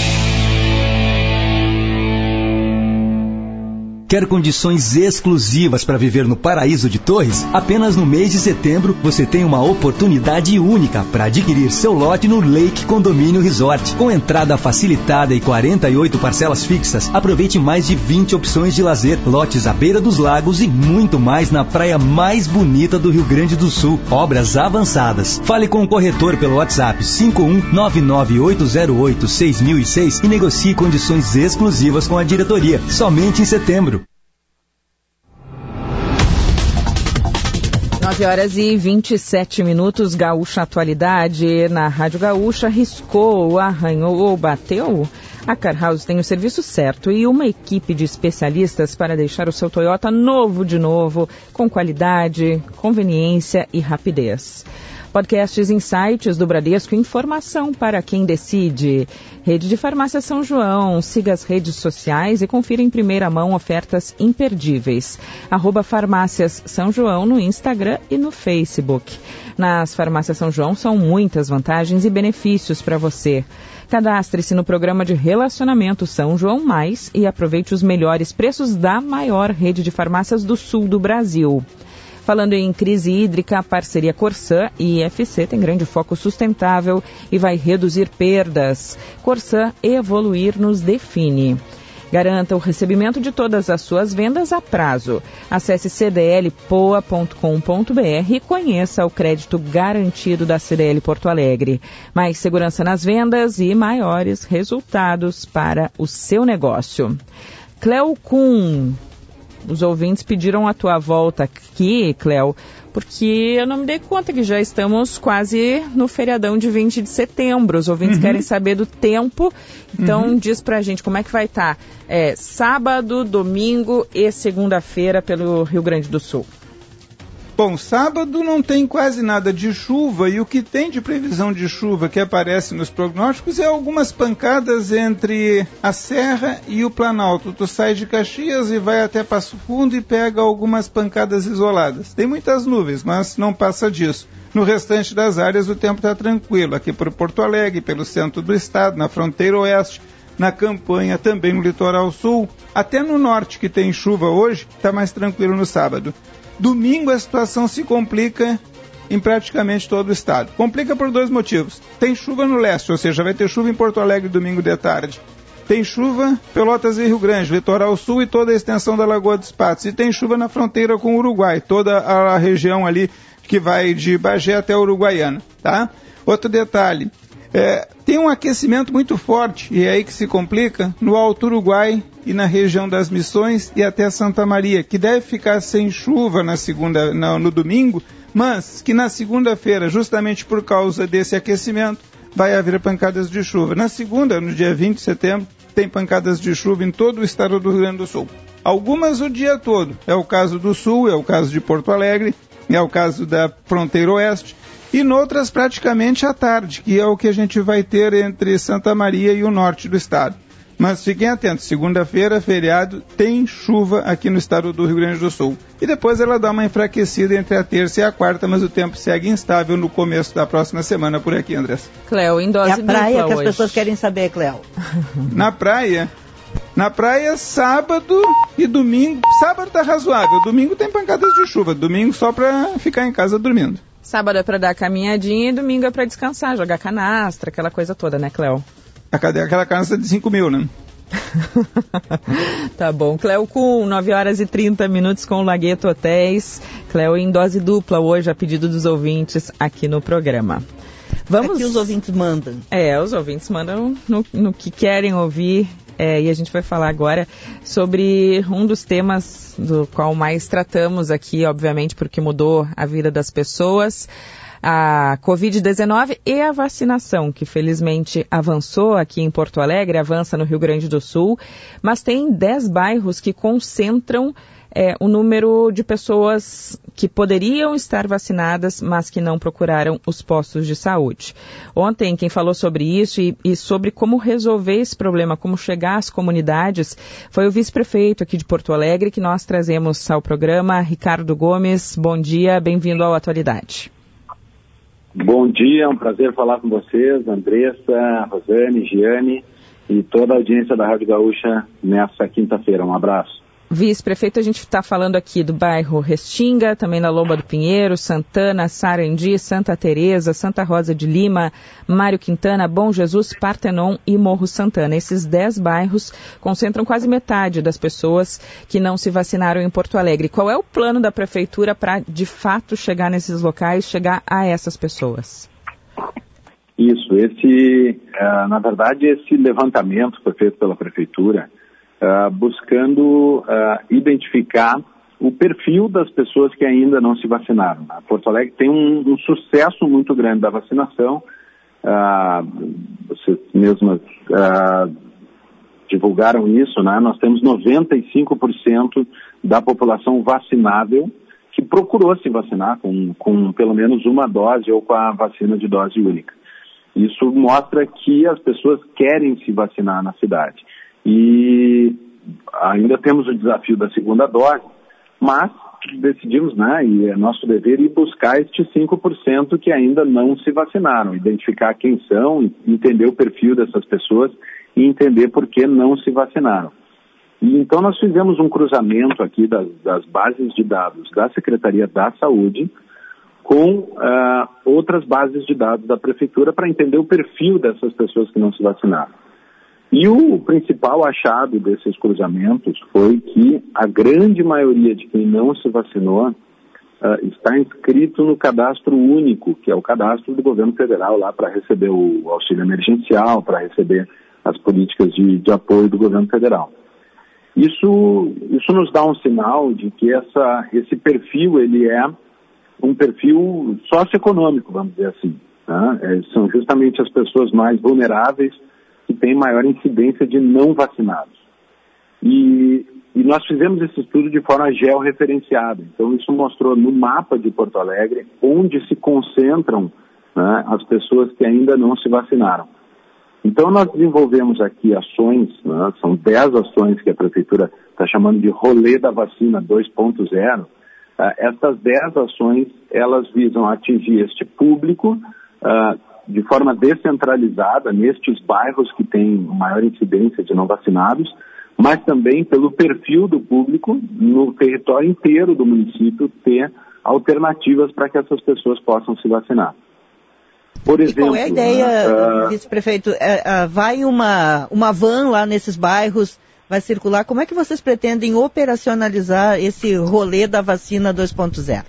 Quer condições exclusivas para viver no Paraíso de Torres? Apenas no mês de setembro você tem uma oportunidade única para adquirir seu lote no Lake Condomínio Resort. Com entrada facilitada e quarenta e oito parcelas fixas, aproveite mais de vinte opções de lazer, lotes à beira dos lagos e muito mais na praia mais bonita do Rio Grande do Sul. Obras avançadas. Fale com o corretor pelo WhatsApp cinco um nove nove oito zero oito seis mil e seis e negocie condições exclusivas com a diretoria. Somente em setembro. nove horas e vinte e sete minutos, Gaúcha Atualidade na Rádio Gaúcha. Riscou, arranhou ou bateu? A Car House tem o serviço certo e uma equipe de especialistas para deixar o seu Toyota novo de novo, com qualidade, conveniência e rapidez. Podcasts Insights do Bradesco, informação para quem decide. Rede de Farmácia São João, siga as redes sociais e confira em primeira mão ofertas imperdíveis. Arroba Farmácias São João no Instagram e no Facebook. Nas Farmácias São João são muitas vantagens e benefícios para você. Cadastre-se no programa de relacionamento São João Mais e aproveite os melhores preços da maior rede de farmácias do sul do Brasil. Falando em crise hídrica, a parceria Corsã e I F C tem grande foco sustentável e vai reduzir perdas. Corsã, evoluir nos define. Garanta o recebimento de todas as suas vendas a prazo. Acesse c d l poa ponto com ponto b r e conheça o crédito garantido da C D L Porto Alegre. Mais segurança nas vendas e maiores resultados para o seu negócio. Cleo Kuhn. Os ouvintes pediram a tua volta aqui, Cléo, porque eu não me dei conta que já estamos quase no feriadão de vinte de setembro. Os ouvintes uhum. querem saber do tempo, então uhum. diz pra gente como é que vai estar é, sábado, domingo e segunda-feira pelo Rio Grande do Sul. Bom, sábado não tem quase nada de chuva e o que tem de previsão de chuva que aparece nos prognósticos é algumas pancadas entre a Serra e o Planalto. Tu sai de Caxias e vai até Passo Fundo e pega algumas pancadas isoladas. Tem muitas nuvens, mas não passa disso. No restante das áreas o tempo está tranquilo. Aqui por Porto Alegre, pelo centro do estado, na fronteira oeste, na campanha, também no litoral sul, até no norte que tem chuva hoje, está mais tranquilo no sábado. Domingo a situação se complica em praticamente todo o estado. Complica por dois motivos. Tem chuva no leste, ou seja, vai ter chuva em Porto Alegre domingo de tarde. Tem chuva Pelotas e Rio Grande, litoral sul e toda a extensão da Lagoa dos Patos. E tem chuva na fronteira com o Uruguai, toda a região ali que vai de Bagé até Uruguaiana, tá? Outro detalhe, é, tem um aquecimento muito forte, e é aí que se complica, no Alto Uruguai e na região das Missões e até Santa Maria, que deve ficar sem chuva na segunda, no, no domingo, mas que na segunda-feira, justamente por causa desse aquecimento, vai haver pancadas de chuva. Na segunda, no dia vinte de setembro, tem pancadas de chuva em todo o estado do Rio Grande do Sul. Algumas o dia todo. É o caso do Sul, é o caso de Porto Alegre, é o caso da fronteira oeste, e noutras praticamente à tarde, que é o que a gente vai ter entre Santa Maria e o norte do estado. Mas fiquem atentos, segunda-feira, feriado, tem chuva aqui no estado do Rio Grande do Sul. E depois ela dá uma enfraquecida entre a terça e a quarta, mas o tempo segue instável no começo da próxima semana por aqui, Andressa. Cléo, em dose é a praia que hoje. As pessoas querem saber, Cléo. Na praia, na praia, sábado e domingo. Sábado tá razoável, domingo tem pancadas de chuva, domingo só para ficar em casa dormindo. Sábado é para dar caminhadinha e domingo é para descansar, jogar canastra, aquela coisa toda, né, Cléo? Aquela canastra de cinco mil, né? Tá bom. Cleo Kuhn, nove horas e trinta minutos com o Lagueto Hotéis. Cleo em dose dupla hoje, a pedido dos ouvintes aqui no programa. Vamos... Aqui os ouvintes mandam. É, os ouvintes mandam no, no que querem ouvir. É, e a gente vai falar agora sobre um dos temas do qual mais tratamos aqui, obviamente, porque mudou a vida das pessoas, a covid dezenove e a vacinação, que felizmente avançou aqui em Porto Alegre, avança no Rio Grande do Sul, mas tem dez bairros que concentram É, o número de pessoas que poderiam estar vacinadas, mas que não procuraram os postos de saúde. Ontem, quem falou sobre isso e, e sobre como resolver esse problema, como chegar às comunidades, foi o vice-prefeito aqui de Porto Alegre, que nós trazemos ao programa, Ricardo Gomes. Bom dia, bem-vindo ao Atualidade. Bom dia, é um prazer falar com vocês, Andressa, Rosane, Giane e toda a audiência da Rádio Gaúcha nessa quinta-feira. Um abraço. Vice-prefeito, a gente está falando aqui do bairro Restinga, também na Lomba do Pinheiro, Santana, Sarandi, Santa Teresa, Santa Rosa de Lima, Mário Quintana, Bom Jesus, Partenon e Morro Santana. Esses dez bairros concentram quase metade das pessoas que não se vacinaram em Porto Alegre. Qual é o plano da prefeitura para, de fato, chegar nesses locais, chegar a essas pessoas? Isso, esse, uh, na verdade, esse levantamento foi feito pela prefeitura Uh, buscando uh, identificar o perfil das pessoas que ainda não se vacinaram. A Porto Alegre tem um, um sucesso muito grande da vacinação. Uh, vocês mesmas uh, divulgaram isso, né? Nós temos noventa e cinco por cento da população vacinável que procurou se vacinar com, com pelo menos uma dose ou com a vacina de dose única. Isso mostra que as pessoas querem se vacinar na cidade. E ainda temos o desafio da segunda dose, mas decidimos, né, e é nosso dever ir buscar estes cinco por cento que ainda não se vacinaram, identificar quem são, entender o perfil dessas pessoas e entender por que não se vacinaram. E então nós fizemos um cruzamento aqui das, das bases de dados da Secretaria da Saúde com uh, outras bases de dados da Prefeitura para entender o perfil dessas pessoas que não se vacinaram. E o principal achado desses cruzamentos foi que a grande maioria de quem não se vacinou uh, está inscrito no cadastro único, que é o cadastro do governo federal lá para receber o auxílio emergencial, para receber as políticas de, de apoio do governo federal. Isso, isso nos dá um sinal de que essa, esse perfil ele é um perfil socioeconômico, vamos dizer assim. Tá? É, são justamente as pessoas mais vulneráveis que tem maior incidência de não vacinados. E, e nós fizemos esse estudo de forma georreferenciada. Então, isso mostrou no mapa de Porto Alegre onde se concentram, né, as pessoas que ainda não se vacinaram. Então, nós desenvolvemos aqui ações, né, são dez ações que a Prefeitura está chamando de Rolê da Vacina dois ponto zero. Uh, essas dez ações, elas visam atingir este público uh, de forma descentralizada nestes bairros que têm maior incidência de não vacinados, mas também pelo perfil do público no território inteiro do município ter alternativas para que essas pessoas possam se vacinar. Por exemplo, e qual é a ideia, uh, vice-prefeito? É, uh, vai uma, uma van lá nesses bairros, vai circular, como é que vocês pretendem operacionalizar esse rolê da vacina dois ponto zero?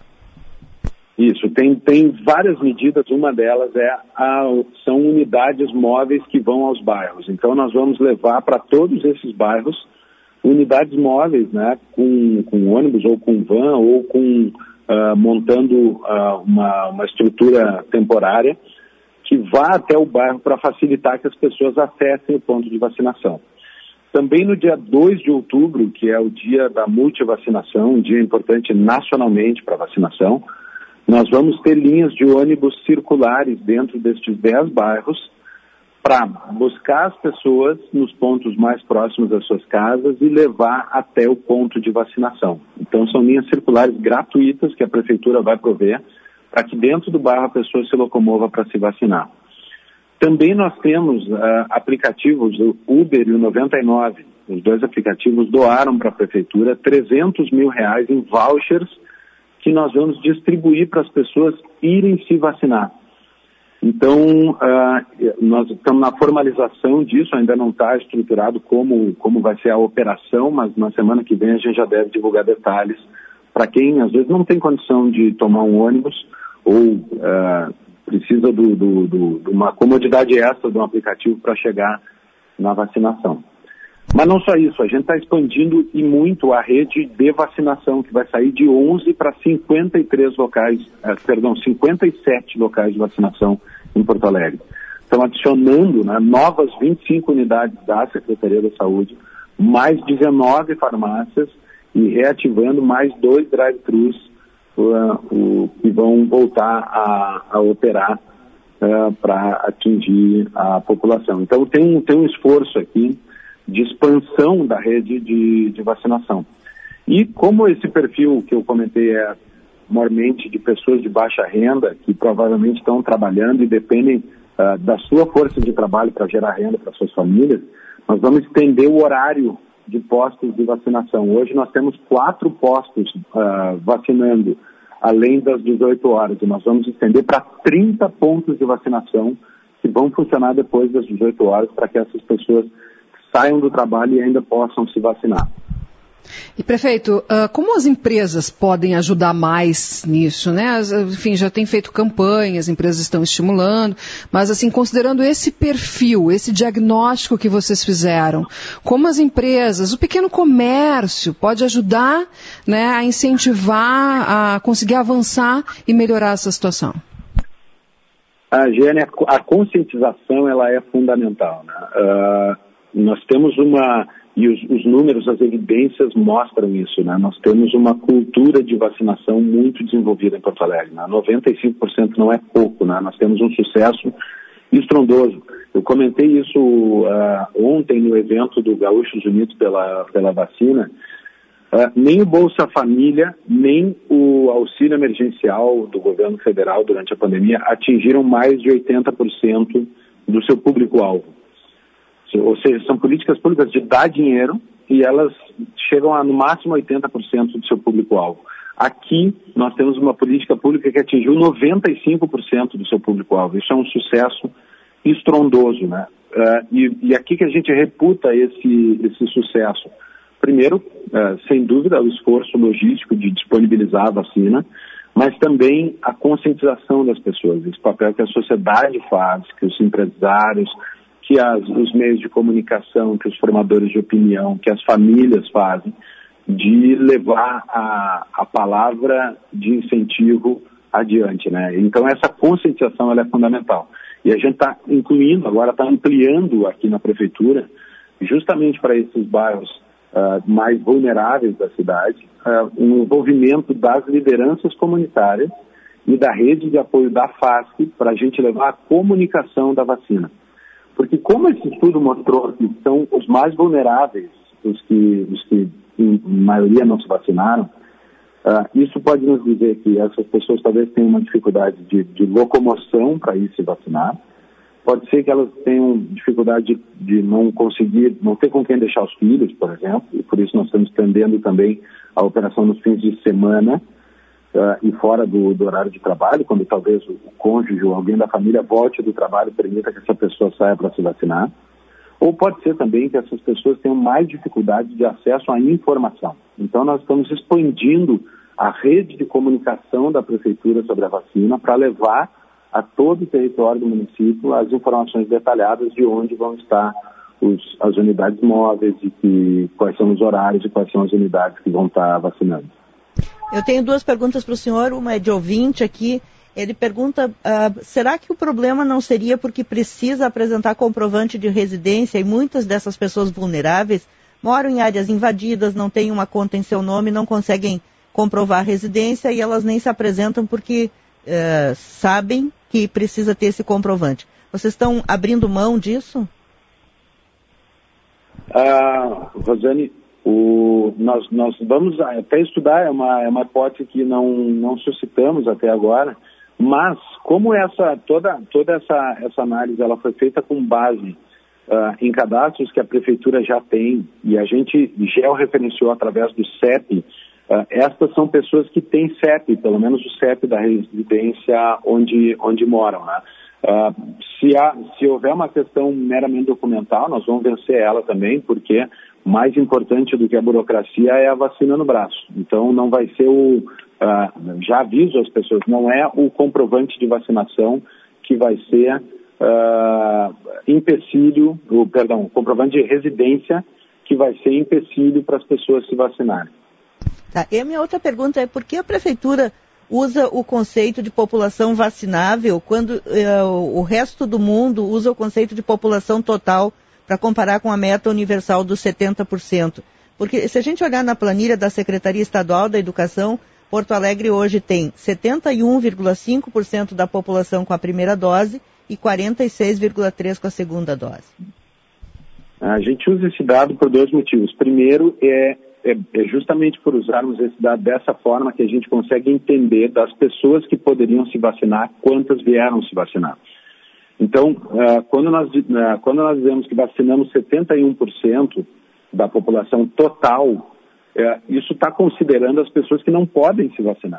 Isso, tem, tem várias medidas, uma delas é a, são unidades móveis que vão aos bairros. Então nós vamos levar para todos esses bairros unidades móveis, né, com, com ônibus ou com van ou com, uh, montando uh, uma, uma estrutura temporária que vá até o bairro para facilitar que as pessoas acessem o ponto de vacinação. Também no dia dois de outubro, que é o dia da multivacinação, um dia importante nacionalmente para vacinação, nós vamos ter linhas de ônibus circulares dentro destes dez bairros para buscar as pessoas nos pontos mais próximos das suas casas e levar até o ponto de vacinação. Então são linhas circulares gratuitas que a Prefeitura vai prover para que dentro do bairro a pessoa se locomova para se vacinar. Também nós temos uh, aplicativos, o Uber e o noventa e nove. Os dois aplicativos doaram para a Prefeitura trezentos mil reais em vouchers que nós vamos distribuir para as pessoas irem se vacinar. Então, uh, nós estamos na formalização disso, ainda não está estruturado como, como vai ser a operação, mas na semana que vem a gente já deve divulgar detalhes para quem, às vezes, não tem condição de tomar um ônibus ou uh, precisa de do, do, do, uma comodidade extra de um aplicativo para chegar na vacinação. Mas não só isso, a gente está expandindo e muito a rede de vacinação, que vai sair de onze para cinquenta e três locais, eh, perdão, cinquenta e sete locais de vacinação em Porto Alegre. Estão adicionando, né, novas vinte e cinco unidades da Secretaria da Saúde, mais dezenove farmácias e reativando mais dois drive-thrus uh, uh, que vão voltar a, a operar uh, para atingir a população. Então tem um, tem um esforço aqui de expansão da rede de, de vacinação. E como esse perfil que eu comentei é maiormente de pessoas de baixa renda, que provavelmente estão trabalhando e dependem uh, da sua força de trabalho para gerar renda para suas famílias, nós vamos estender o horário de postos de vacinação. Hoje nós temos quatro postos uh, vacinando, além das dezoito horas, e nós vamos estender para trinta pontos de vacinação que vão funcionar depois das dezoito horas para que essas pessoas saiam do trabalho e ainda possam se vacinar. E, prefeito, uh, como as empresas podem ajudar mais nisso, né? As, enfim, já tem feito campanhas, as empresas estão estimulando, mas, assim, considerando esse perfil, esse diagnóstico que vocês fizeram, como as empresas, o pequeno comércio pode ajudar, né, a incentivar, a conseguir avançar e melhorar essa situação? A Jane, a conscientização, ela é fundamental, né? Uh... Nós temos uma, e os, os números, as evidências mostram isso, né? Nós temos uma cultura de vacinação muito desenvolvida em Porto Alegre, né? noventa e cinco por cento não é pouco, né? Nós temos um sucesso estrondoso. Eu comentei isso uh, ontem no evento do Gaúchos Unidos pela, pela vacina. Uh, nem o Bolsa Família, nem o auxílio emergencial do governo federal durante a pandemia atingiram mais de oitenta por cento do seu público-alvo. Ou seja, são políticas públicas de dar dinheiro e elas chegam a no máximo oitenta por cento do seu público-alvo. Aqui nós temos uma política pública que atingiu noventa e cinco por cento do seu público-alvo. Isso é um sucesso estrondoso, né? Uh, e, e aqui que a gente reputa esse, esse sucesso. Primeiro, uh, sem dúvida, o esforço logístico de disponibilizar a vacina, mas também a conscientização das pessoas, esse papel que a sociedade faz, que os empresários, que as, os meios de comunicação, que os formadores de opinião, que as famílias fazem, de levar a, a palavra de incentivo adiante, né? Então essa conscientização ela é fundamental. E a gente está incluindo, agora está ampliando aqui na prefeitura, justamente para esses bairros uh, mais vulneráveis da cidade, uh, um envolvimento das lideranças comunitárias e da rede de apoio da FASC para a gente levar a comunicação da vacina. Porque como esse estudo mostrou que são os mais vulneráveis, os que, os que em maioria não se vacinaram, uh, isso pode nos dizer que essas pessoas talvez tenham uma dificuldade de, de locomoção para ir se vacinar. Pode ser que elas tenham dificuldade de, de não conseguir, não ter com quem deixar os filhos, por exemplo, e por isso nós estamos estendendo também a operação nos fins de semana, Uh, e fora do, do horário de trabalho, quando talvez o, o cônjuge ou alguém da família volte do trabalho e permita que essa pessoa saia para se vacinar. Ou pode ser também que essas pessoas tenham mais dificuldade de acesso à informação. Então nós estamos expandindo a rede de comunicação da prefeitura sobre a vacina para levar a todo o território do município as informações detalhadas de onde vão estar os, as unidades móveis e que, quais são os horários e quais são as unidades que vão estar vacinando. Eu tenho duas perguntas para o senhor, uma é de ouvinte aqui. Ele pergunta, uh, será que o problema não seria porque precisa apresentar comprovante de residência e muitas dessas pessoas vulneráveis moram em áreas invadidas, não têm uma conta em seu nome, não conseguem comprovar a residência e elas nem se apresentam porque uh, sabem que precisa ter esse comprovante. Vocês estão abrindo mão disso? Ah, Rosane... O, nós, nós vamos até estudar, é uma, é uma hipótese que não, não suscitamos até agora, mas como essa, toda, toda essa, essa análise ela foi feita com base uh, em cadastros que a prefeitura já tem e a gente georreferenciou através do C E P, uh, estas são pessoas que têm C E P, pelo menos o C E P da residência onde, onde moram, né? Uh, se, há, se houver uma questão meramente documental, nós vamos vencer ela também, porque mais importante do que a burocracia é a vacina no braço. Então não vai ser o, uh, já aviso as pessoas, não é o comprovante de vacinação que vai ser uh, empecilho, o, perdão, o comprovante de residência que vai ser empecilho para as pessoas se vacinarem. Tá. E a minha outra pergunta é por que a Prefeitura usa o conceito de população vacinável quando uh, o resto do mundo usa o conceito de população total para comparar com a meta universal dos setenta por cento? Porque se a gente olhar na planilha da Secretaria Estadual da Educação, Porto Alegre hoje tem setenta e um vírgula cinco por cento da população com a primeira dose e quarenta e seis vírgula três por cento com a segunda dose. A gente usa esse dado por dois motivos. Primeiro, é, é, é justamente por usarmos esse dado dessa forma que a gente consegue entender das pessoas que poderiam se vacinar, quantas vieram se vacinar. Então, uh, quando, nós, uh, quando nós dizemos que vacinamos setenta e um por cento da população total, uh, isso está considerando as pessoas que não podem se vacinar.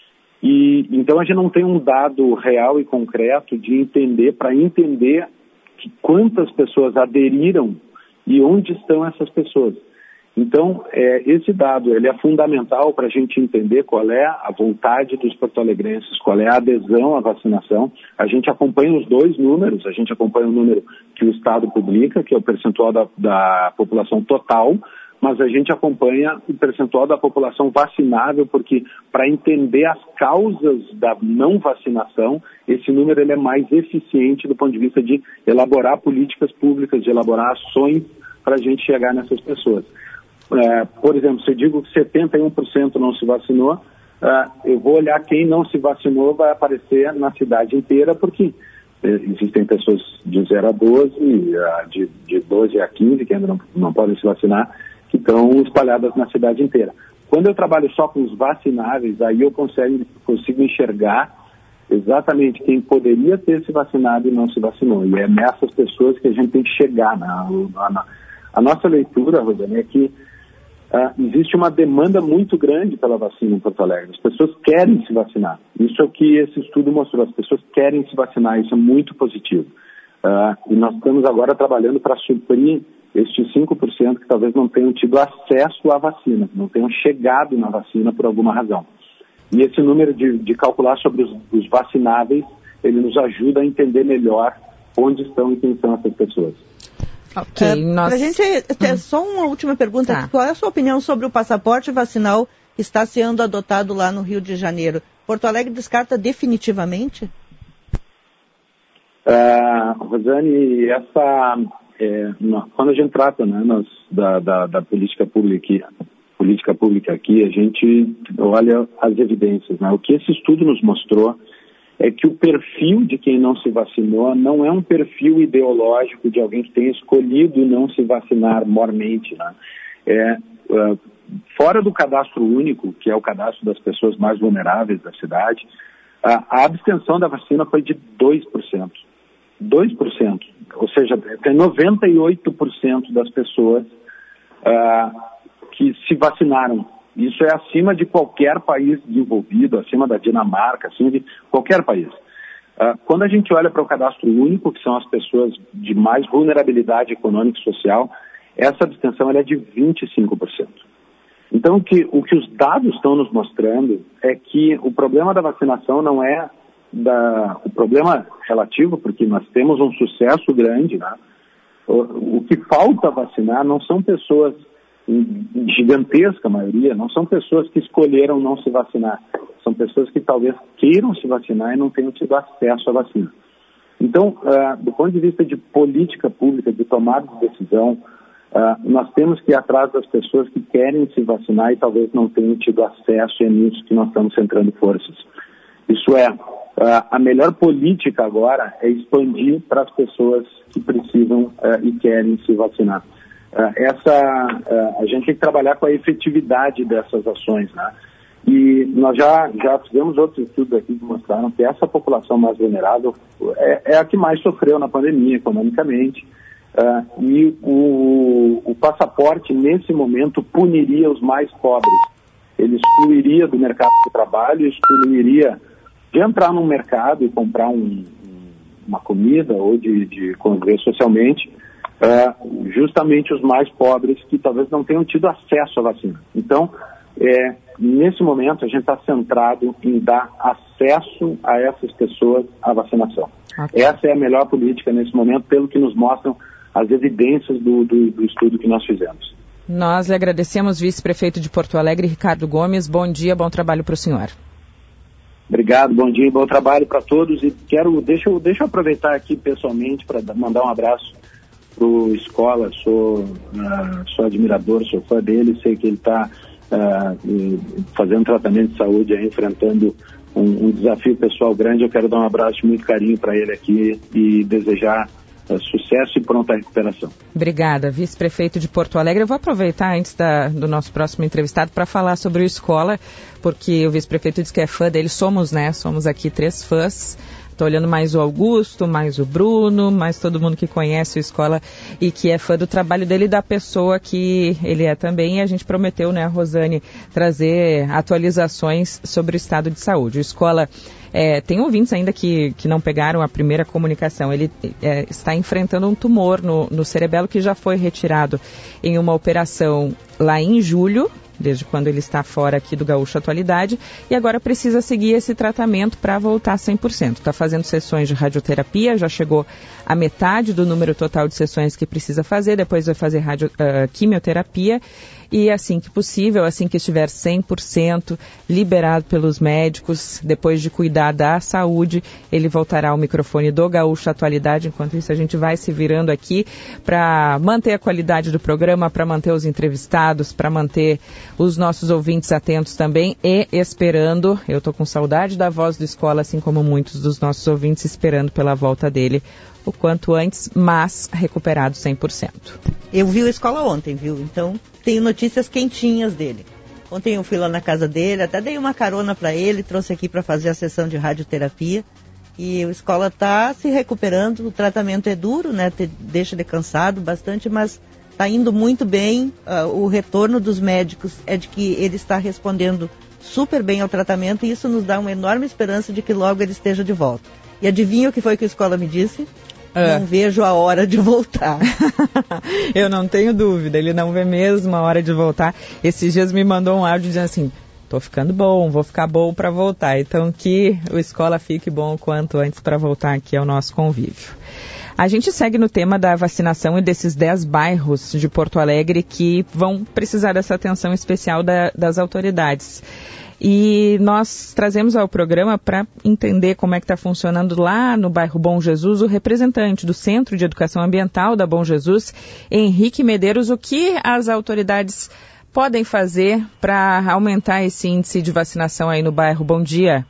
E, então, a gente não tem um dado real e concreto de entender, para entender que quantas pessoas aderiram e onde estão essas pessoas. Então, é, esse dado ele é fundamental para a gente entender qual é a vontade dos porto-alegrenses, qual é a adesão à vacinação. A gente acompanha os dois números, a gente acompanha o número que o Estado publica, que é o percentual da, da população total, mas a gente acompanha o percentual da população vacinável, porque para entender as causas da não vacinação, esse número ele é mais eficiente do ponto de vista de elaborar políticas públicas, de elaborar ações para a gente chegar nessas pessoas. É, por exemplo, se eu digo que setenta e um por cento não se vacinou, é, eu vou olhar quem não se vacinou, vai aparecer na cidade inteira, porque é, existem pessoas de zero a doze, de, de doze a quinze, que ainda não, não podem se vacinar, que estão espalhadas na cidade inteira. Quando eu trabalho só com os vacináveis, aí eu consigo, consigo enxergar exatamente quem poderia ter se vacinado e não se vacinou. E é nessas pessoas que a gente tem que chegar. Na, na, a nossa leitura, Rosane, é que Uh, existe uma demanda muito grande pela vacina em Porto Alegre. As pessoas querem se vacinar. Isso é o que esse estudo mostrou. As pessoas querem se vacinar. Isso é muito positivo. Uh, e nós estamos agora trabalhando para suprir estes cinco por cento que talvez não tenham tido acesso à vacina, não tenham chegado na vacina por alguma razão. E esse número de, de calcular sobre os, os vacináveis, ele nos ajuda a entender melhor onde estão e quem são essas pessoas. Ok, é, nós... Para a gente ter hum. só uma última pergunta, tá. Qual é a sua opinião sobre o passaporte vacinal que está sendo adotado lá no Rio de Janeiro? Porto Alegre descarta definitivamente? Uh, Rosane, essa, é, quando a gente trata né, nós, da, da, da política pública, política pública aqui, a gente olha as evidências. Né? O que esse estudo nos mostrou é que o perfil de quem não se vacinou não é um perfil ideológico de alguém que tenha escolhido não se vacinar mormente. Né? É, uh, fora do cadastro único, que é o cadastro das pessoas mais vulneráveis da cidade, uh, a abstenção da vacina foi de dois por cento. dois por cento. Ou seja, tem noventa e oito por cento das pessoas uh, que se vacinaram. Isso é acima de qualquer país desenvolvido, acima da Dinamarca, acima de qualquer país. Uh, quando a gente olha para o cadastro único, que são as pessoas de mais vulnerabilidade econômica e social, essa abstenção ela é de vinte e cinco por cento. Então, o que, o que os dados estão nos mostrando é que o problema da vacinação não é da, o problema relativo, porque nós temos um sucesso grande, né? O, o que falta vacinar não são pessoas, em gigantesca maioria, não são pessoas que escolheram não se vacinar. São pessoas que talvez queiram se vacinar e não tenham tido acesso à vacina. Então, uh, do ponto de vista de política pública, de tomada de decisão, uh, nós temos que ir atrás das pessoas que querem se vacinar e talvez não tenham tido acesso, e é nisso que nós estamos centrando forças. Isso é, uh, a melhor política agora é expandir para as pessoas que precisam uh, e querem se vacinar. Uh, essa, uh, a gente tem que trabalhar com a efetividade dessas ações, né? E nós já, já fizemos outros estudos aqui que mostraram que essa população mais vulnerável é, é a que mais sofreu na pandemia economicamente. Uh, e o, o passaporte, nesse momento, puniria os mais pobres. Ele excluiria do mercado de trabalho, excluiria de entrar num mercado e comprar um, uma comida ou de, de conviver socialmente, uh, justamente os mais pobres que talvez não tenham tido acesso à vacina. Então, é, nesse momento, a gente está centrado em dar acesso a essas pessoas à vacinação. Okay. Essa é a melhor política nesse momento, pelo que nos mostram as evidências do, do, do estudo que nós fizemos. Nós lhe agradecemos, vice-prefeito de Porto Alegre, Ricardo Gomes. Bom dia, bom trabalho para o senhor. Obrigado, bom dia e bom trabalho para todos. E quero, deixa eu, deixa eu aproveitar aqui pessoalmente para mandar um abraço para o Escola. Sou, uh, sou admirador, sou fã dele, sei que ele está uh, fazendo tratamento de saúde, aí, enfrentando um, um desafio pessoal grande. Eu quero dar um abraço de muito carinho para ele aqui e desejar uh, sucesso e pronta recuperação. Obrigada, vice-prefeito de Porto Alegre. Eu vou aproveitar antes da, do nosso próximo entrevistado para falar sobre o Escola, porque o vice-prefeito disse que é fã dele. Somos, né? Somos aqui três fãs. Estou olhando mais o Augusto, mais o Bruno, mais todo mundo que conhece o Escola e que é fã do trabalho dele e da pessoa que ele é também. E a gente prometeu, né, Rosane, trazer atualizações sobre o estado de saúde. O Escola é, tem ouvintes ainda que, que não pegaram a primeira comunicação. Ele é, está enfrentando um tumor no, no cerebelo que já foi retirado em uma operação lá em julho, desde quando ele está fora aqui do Gaúcho Atualidade, e agora precisa seguir esse tratamento para voltar cem por cento. Está fazendo sessões de radioterapia, já chegou a metade do número total de sessões que precisa fazer, depois vai fazer radio, uh, quimioterapia, e assim que possível, assim que estiver cem por cento liberado pelos médicos, depois de cuidar da saúde, ele voltará ao microfone do Gaúcho Atualidade. Enquanto isso, a gente vai se virando aqui para manter a qualidade do programa, para manter os entrevistados, para manter os nossos ouvintes atentos também e esperando. Eu estou com saudade da voz do Escola, assim como muitos dos nossos ouvintes, esperando pela volta dele o quanto antes, mas recuperado cem por cento. Eu vi o Escola ontem, viu? Então, tenho notícias quentinhas dele. Ontem eu fui lá na casa dele, até dei uma carona para ele, trouxe aqui para fazer a sessão de radioterapia. E o Escola está se recuperando, o tratamento é duro, né? Te deixa ele cansado bastante, mas está indo muito bem. Uh, o retorno dos médicos é de que ele está respondendo super bem ao tratamento e isso nos dá uma enorme esperança de que logo ele esteja de volta. E adivinha o que foi que o Escola me disse? É. Não vejo a hora de voltar. Eu não tenho dúvida, ele não vê mesmo a hora de voltar. Esses dias me mandou um áudio dizendo assim: tô ficando bom, vou ficar bom para voltar. Então que o Escola fique bom o quanto antes para voltar aqui ao nosso convívio. A gente segue no tema da vacinação e desses dez bairros de Porto Alegre que vão precisar dessa atenção especial da, das autoridades. E nós trazemos ao programa para entender como é que está funcionando lá no bairro Bom Jesus o representante do Centro de Educação Ambiental da Bom Jesus, Henrique Medeiros, o que as autoridades podem fazer para aumentar esse índice de vacinação aí no bairro. Bom dia.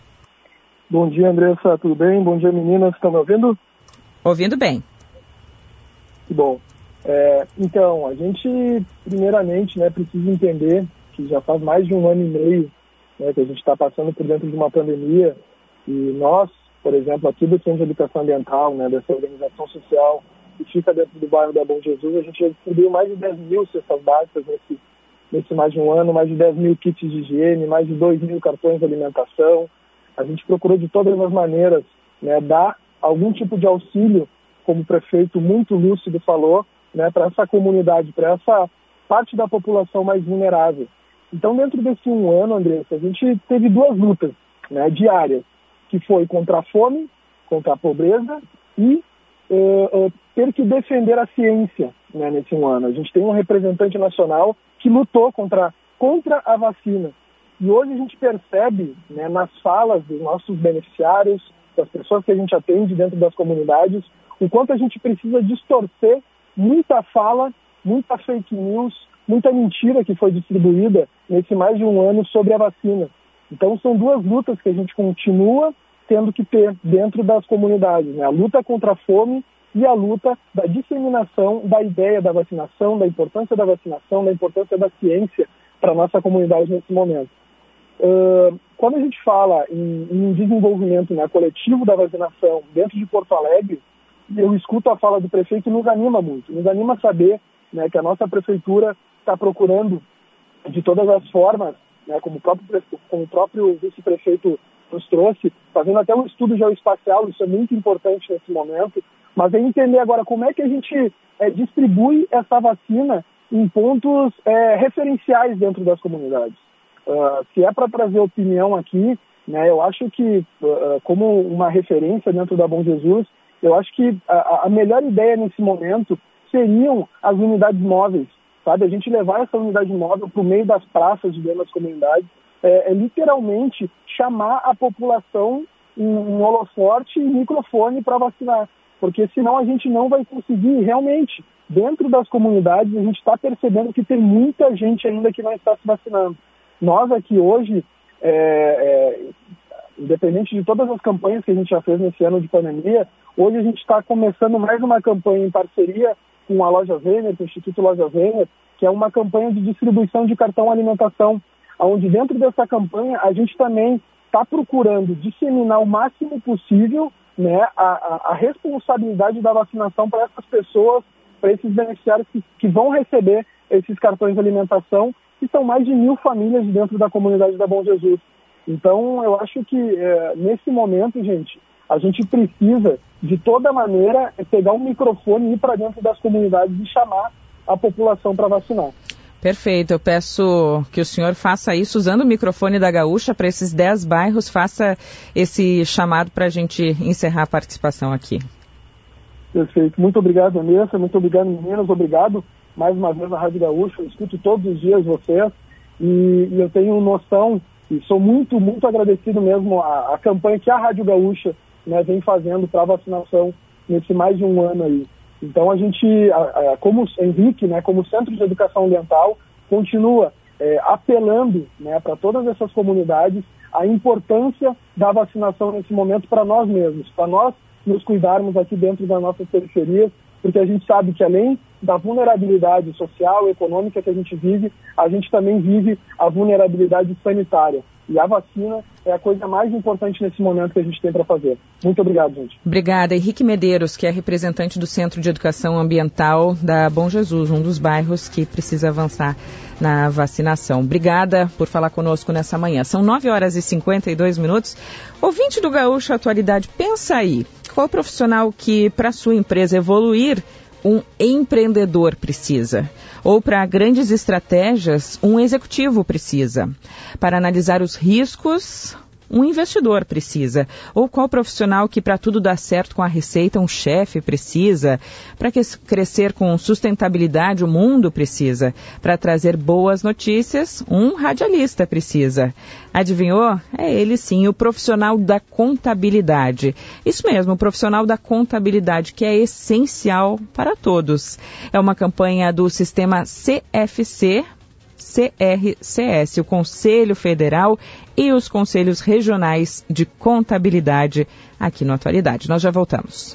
Bom dia, Andressa, tudo bem? Bom dia, meninas, estão me ouvindo? Ouvindo bem. Que bom. É, então, a gente, primeiramente, né, precisa entender que já faz mais de um ano e meio, né, que a gente está passando por dentro de uma pandemia e nós, por exemplo, aqui do Centro de Educação Ambiental, né, dessa organização social que fica dentro do bairro da Bom Jesus, a gente já distribuiu mais de dez mil cestas básicas nesse, nesse mais de um ano, mais de dez mil kits de higiene, mais de dois mil cartões de alimentação. A gente procurou de todas as maneiras, né, dar algum tipo de auxílio, como o prefeito muito lúcido falou, né, para essa comunidade, para essa parte da população mais vulnerável. Então, dentro desse um ano, Andressa, a gente teve duas lutas, né, diárias, que foi contra a fome, contra a pobreza e uh, uh, ter que defender a ciência, né, nesse um ano. A gente tem um representante nacional que lutou contra, contra a vacina. E hoje a gente percebe, né, nas falas dos nossos beneficiários, das pessoas que a gente atende dentro das comunidades, o quanto a gente precisa distorcer muita fala, muita fake news, muita mentira que foi distribuída nesse mais de um ano sobre a vacina. Então são duas lutas que a gente continua tendo que ter dentro das comunidades, né? A luta contra a fome e a luta da disseminação da ideia da vacinação, da importância da vacinação, da importância da ciência para a nossa comunidade nesse momento. Uh, quando a gente fala em, em desenvolvimento, né, coletivo da vacinação dentro de Porto Alegre, eu escuto a fala do prefeito e nos anima muito. Nos anima saber, né, que a nossa prefeitura está procurando de todas as formas, né, como o próprio, como o próprio vice-prefeito nos trouxe, fazendo até um estudo geoespacial, isso é muito importante nesse momento, mas é entender agora como é que a gente é, distribui essa vacina em pontos é, referenciais dentro das comunidades. Uh, se é para trazer opinião aqui, né, eu acho que, uh, como uma referência dentro da Bom Jesus, eu acho que a, a melhor ideia nesse momento seriam as unidades móveis, sabe? A gente levar essa unidade móvel para o meio das praças de dentro das comunidades, é, é literalmente chamar a população em, em holofote e microfone para vacinar, porque senão a gente não vai conseguir realmente, dentro das comunidades, a gente está percebendo que tem muita gente ainda que não está se vacinando. Nós aqui hoje, é, é, independente de todas as campanhas que a gente já fez nesse ano de pandemia, hoje a gente está começando mais uma campanha em parceria com a Loja Venner, com o Instituto Loja Venner, que é uma campanha de distribuição de cartão alimentação, onde dentro dessa campanha a gente também está procurando disseminar o máximo possível, né, a, a, a responsabilidade da vacinação para essas pessoas, para esses beneficiários que, que vão receber esses cartões de alimentação, que são mais de mil famílias dentro da comunidade da Bom Jesus. Então, eu acho que é, nesse momento, gente, a gente precisa, de toda maneira, pegar um microfone e ir para dentro das comunidades e chamar a população para vacinar. Perfeito, eu peço que o senhor faça isso usando o microfone da Gaúcha para esses dez bairros, faça esse chamado para a gente encerrar a participação aqui. Perfeito, muito obrigado, Vanessa, muito obrigado, meninas, obrigado mais uma vez à Rádio Gaúcha, eu escuto todos os dias vocês e, e eu tenho noção e sou muito, muito agradecido mesmo à, à campanha que a Rádio Gaúcha, né, vem fazendo para vacinação nesse mais de um ano aí. Então a gente, a, a, como Henrique, né, como Centro de Educação Ambiental, continua é, apelando, né, para todas essas comunidades a importância da vacinação nesse momento para nós mesmos, para nós nos cuidarmos aqui dentro das nossas periferias, porque a gente sabe que além da vulnerabilidade social e econômica que a gente vive, a gente também vive a vulnerabilidade sanitária. E a vacina é a coisa mais importante nesse momento que a gente tem para fazer. Muito obrigado, gente. Obrigada. Henrique Medeiros, que é representante do Centro de Educação Ambiental da Bom Jesus, um dos bairros que precisa avançar na vacinação. Obrigada por falar conosco nessa manhã. São nove horas e cinquenta e dois minutos. Ouvinte do Gaúcho Atualidade, pensa aí, qual profissional que para sua empresa evoluir um empreendedor precisa? Ou para grandes estratégias, um executivo precisa? Para analisar os riscos, um investidor precisa? Ou qual profissional que para tudo dar certo com a receita, um chefe precisa? Para crescer com sustentabilidade, o mundo precisa? Para trazer boas notícias, um radialista precisa? Adivinhou? É ele sim, o profissional da contabilidade. Isso mesmo, o profissional da contabilidade, que é essencial para todos. É uma campanha do sistema C F C, C R C S, o Conselho Federal e os Conselhos Regionais de Contabilidade aqui no Atualidade. Nós já voltamos.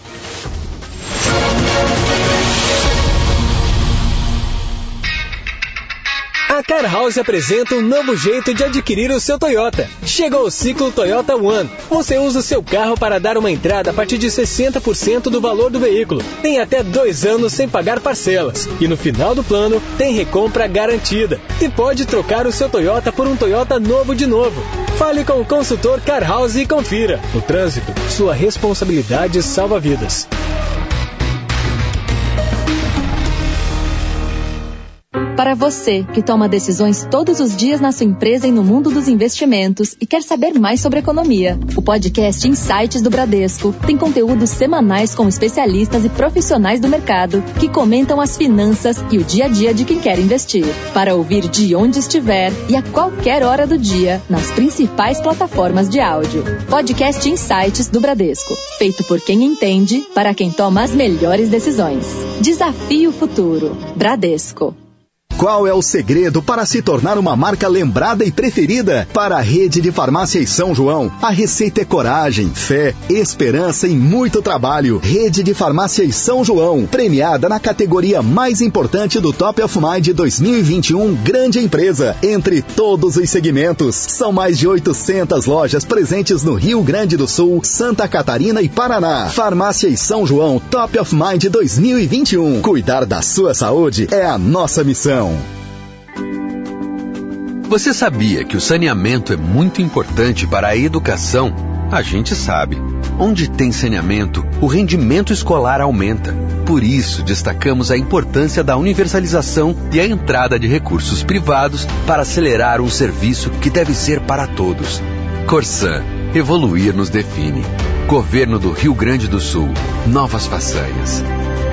A Car House apresenta um novo jeito de adquirir o seu Toyota. Chegou o ciclo Toyota One. Você usa o seu carro para dar uma entrada a partir de sessenta por cento do valor do veículo. Tem até dois anos sem pagar parcelas. E no final do plano, tem recompra garantida. E pode trocar o seu Toyota por um Toyota novo de novo. Fale com o consultor Car House e confira. No trânsito, sua responsabilidade salva vidas. Para você que toma decisões todos os dias na sua empresa e no mundo dos investimentos e quer saber mais sobre economia, o podcast Insights do Bradesco tem conteúdos semanais com especialistas e profissionais do mercado que comentam as finanças e o dia a dia de quem quer investir. Para ouvir de onde estiver e a qualquer hora do dia nas principais plataformas de áudio. Podcast Insights do Bradesco, feito por quem entende, para quem toma as melhores decisões. Desafie o futuro. Bradesco. Qual é o segredo para se tornar uma marca lembrada e preferida? Para a Rede de Farmácias São João, a receita é coragem, fé, esperança e muito trabalho. Rede de Farmácias São João, premiada na categoria mais importante do Top of Mind dois mil e vinte e um, grande empresa, entre todos os segmentos. São mais de oitocentas lojas presentes no Rio Grande do Sul, Santa Catarina e Paraná. Farmácias São João, Top of Mind dois mil e vinte e um. Cuidar da sua saúde é a nossa missão. Você sabia que o saneamento é muito importante para a educação? A gente sabe. Onde tem saneamento, o rendimento escolar aumenta. Por isso, destacamos a importância da universalização e a entrada de recursos privados para acelerar um serviço que deve ser para todos. Corsan, evoluir nos define. Governo do Rio Grande do Sul, novas façanhas.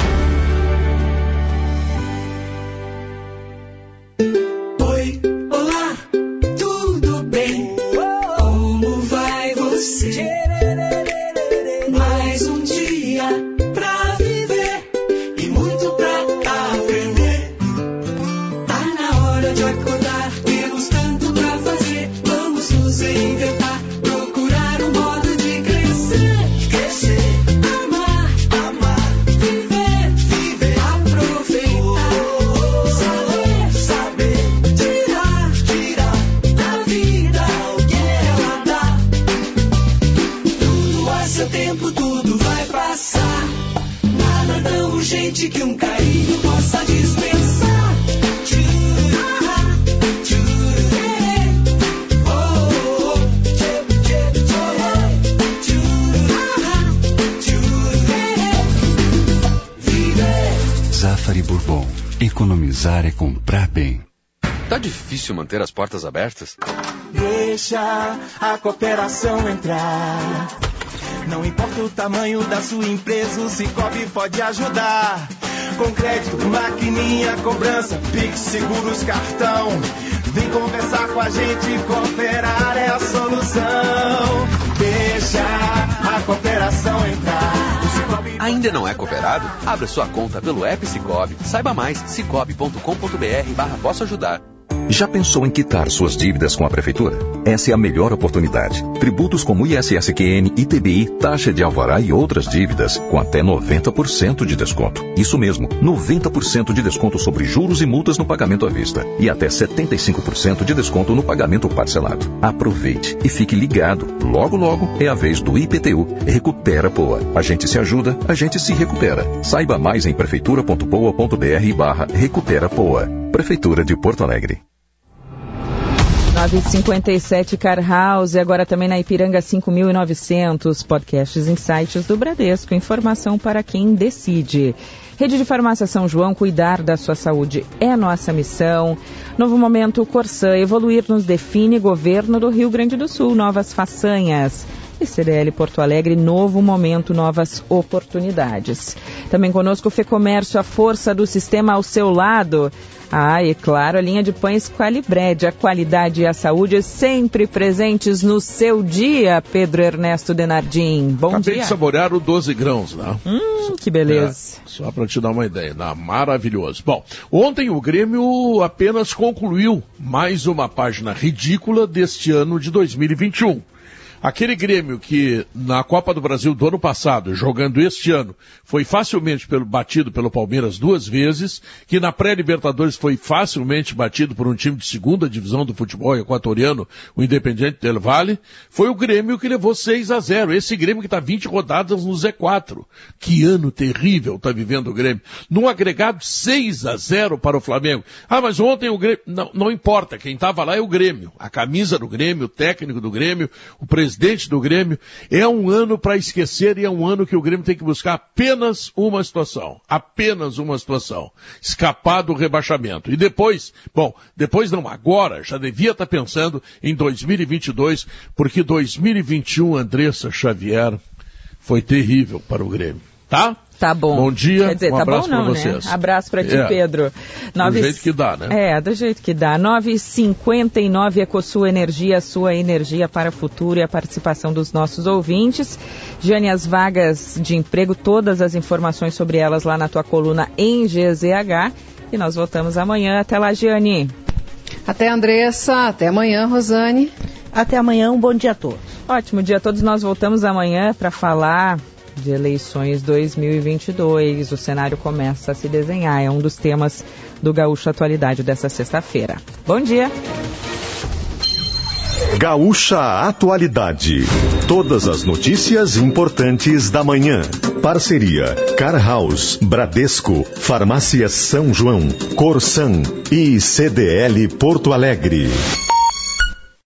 Oi, olá, tudo bem? Como vai você? Mais um dia pra viver e muito pra aprender. Tá na hora de acordar, temos tanto pra fazer. Vamos nos reinventar, procurar um modo de crescer. Crescer, amar, amar, viver, viver, aproveitar, saber, saber, tirar, tirar da vida o que ela dá. Tudo a seu tempo, tudo vai passar. Nada tão urgente que um carinho possa dispensar. Tchurá, tchurê, oh, oh, oh, tchê, tchê, tchê, tchurá, tchurê, viver. Zafari Bourbon. Economizar é comprar bem. Tá difícil manter as portas abertas? Deixa a cooperação entrar. Não importa o tamanho da sua empresa, o Cicobi pode ajudar. Com crédito, maquininha, cobrança, Pix, seguros, cartão. Vem conversar com a gente, cooperar é a solução. Deixa a cooperação entrar. O Cicobi... Ainda não é cooperado? Abra sua conta pelo app Cicobi. Saiba mais, cicobi ponto com ponto br barra posso ajudar. Já pensou em quitar suas dívidas com a Prefeitura? Essa é a melhor oportunidade. Tributos como I S S Q N, I T B I, taxa de alvará e outras dívidas com até noventa por cento de desconto. Isso mesmo, noventa por cento de desconto sobre juros e multas no pagamento à vista e até setenta e cinco por cento de desconto no pagamento parcelado. Aproveite e fique ligado. Logo, logo é a vez do I P T U. Recupera Poa. A gente se ajuda, a gente se recupera. Saiba mais em prefeitura ponto poa ponto br barra recupera Poa. Prefeitura de Porto Alegre. nove e cinquenta e sete Car House, agora também na Ipiranga cinco mil e novecentos, podcasts Insights do Bradesco, informação para quem decide. Rede de Farmácia São João, cuidar da sua saúde é nossa missão. Novo momento Corsan, evoluir nos define, governo do Rio Grande do Sul, novas façanhas. E C D L Porto Alegre, novo momento, novas oportunidades. Também conosco o Fecomércio, a força do sistema ao seu lado. Ah, e claro, a linha de pães Qualibred, a qualidade e a saúde sempre presentes no seu dia, Pedro Ernesto Denardim. Bom Acabei dia. Acabei de saborear o doze grãos, né? Hum, que beleza. É, só para te dar uma ideia, né? Maravilhoso. Bom, ontem o Grêmio apenas concluiu mais uma página ridícula deste ano de dois mil e vinte e um. Aquele Grêmio que na Copa do Brasil do ano passado, jogando este ano, foi facilmente pelo, batido pelo Palmeiras duas vezes, que na pré-Libertadores foi facilmente batido por um time de segunda divisão do futebol equatoriano, o Independiente del Valle, foi o Grêmio que levou seis a zero. Esse Grêmio que está vinte rodadas no Z quatro. Que ano terrível está vivendo o Grêmio. Num agregado seis a zero para o Flamengo. Ah, mas ontem o Grêmio... Não, não importa, quem estava lá é o Grêmio. A camisa do Grêmio, o técnico do Grêmio, o presidente presidente do Grêmio. É um ano para esquecer e é um ano que o Grêmio tem que buscar apenas uma situação. Apenas uma situação. Escapar do rebaixamento. E depois, bom, depois não, agora já devia estar pensando em dois mil e vinte e dois, porque dois mil e vinte e um, Andressa Xavier, foi terrível para o Grêmio. Tá? Tá bom. Bom dia, Quer dizer, um tá abraço bom não, para vocês. Né? Abraço para ti, é. Pedro. Nove... Do jeito que dá, né? É, do jeito que dá. nove e cinquenta e nove, Ecosul Energia, sua energia para o futuro e a participação dos nossos ouvintes. Jane, as vagas de emprego, todas as informações sobre elas lá na tua coluna em G Z H. E nós voltamos amanhã. Até lá, Jane. Até, Andressa. Até amanhã, Rosane. Até amanhã, um bom dia a todos. Ótimo dia a todos. Nós voltamos amanhã para falar de eleições dois mil e vinte e dois. O cenário começa a se desenhar. É um dos temas do Gaúcha Atualidade dessa sexta-feira. Bom dia. Gaúcha Atualidade. Todas as notícias importantes da manhã. Parceria Car House, Bradesco, Farmácia São João, Corsan e C D L Porto Alegre.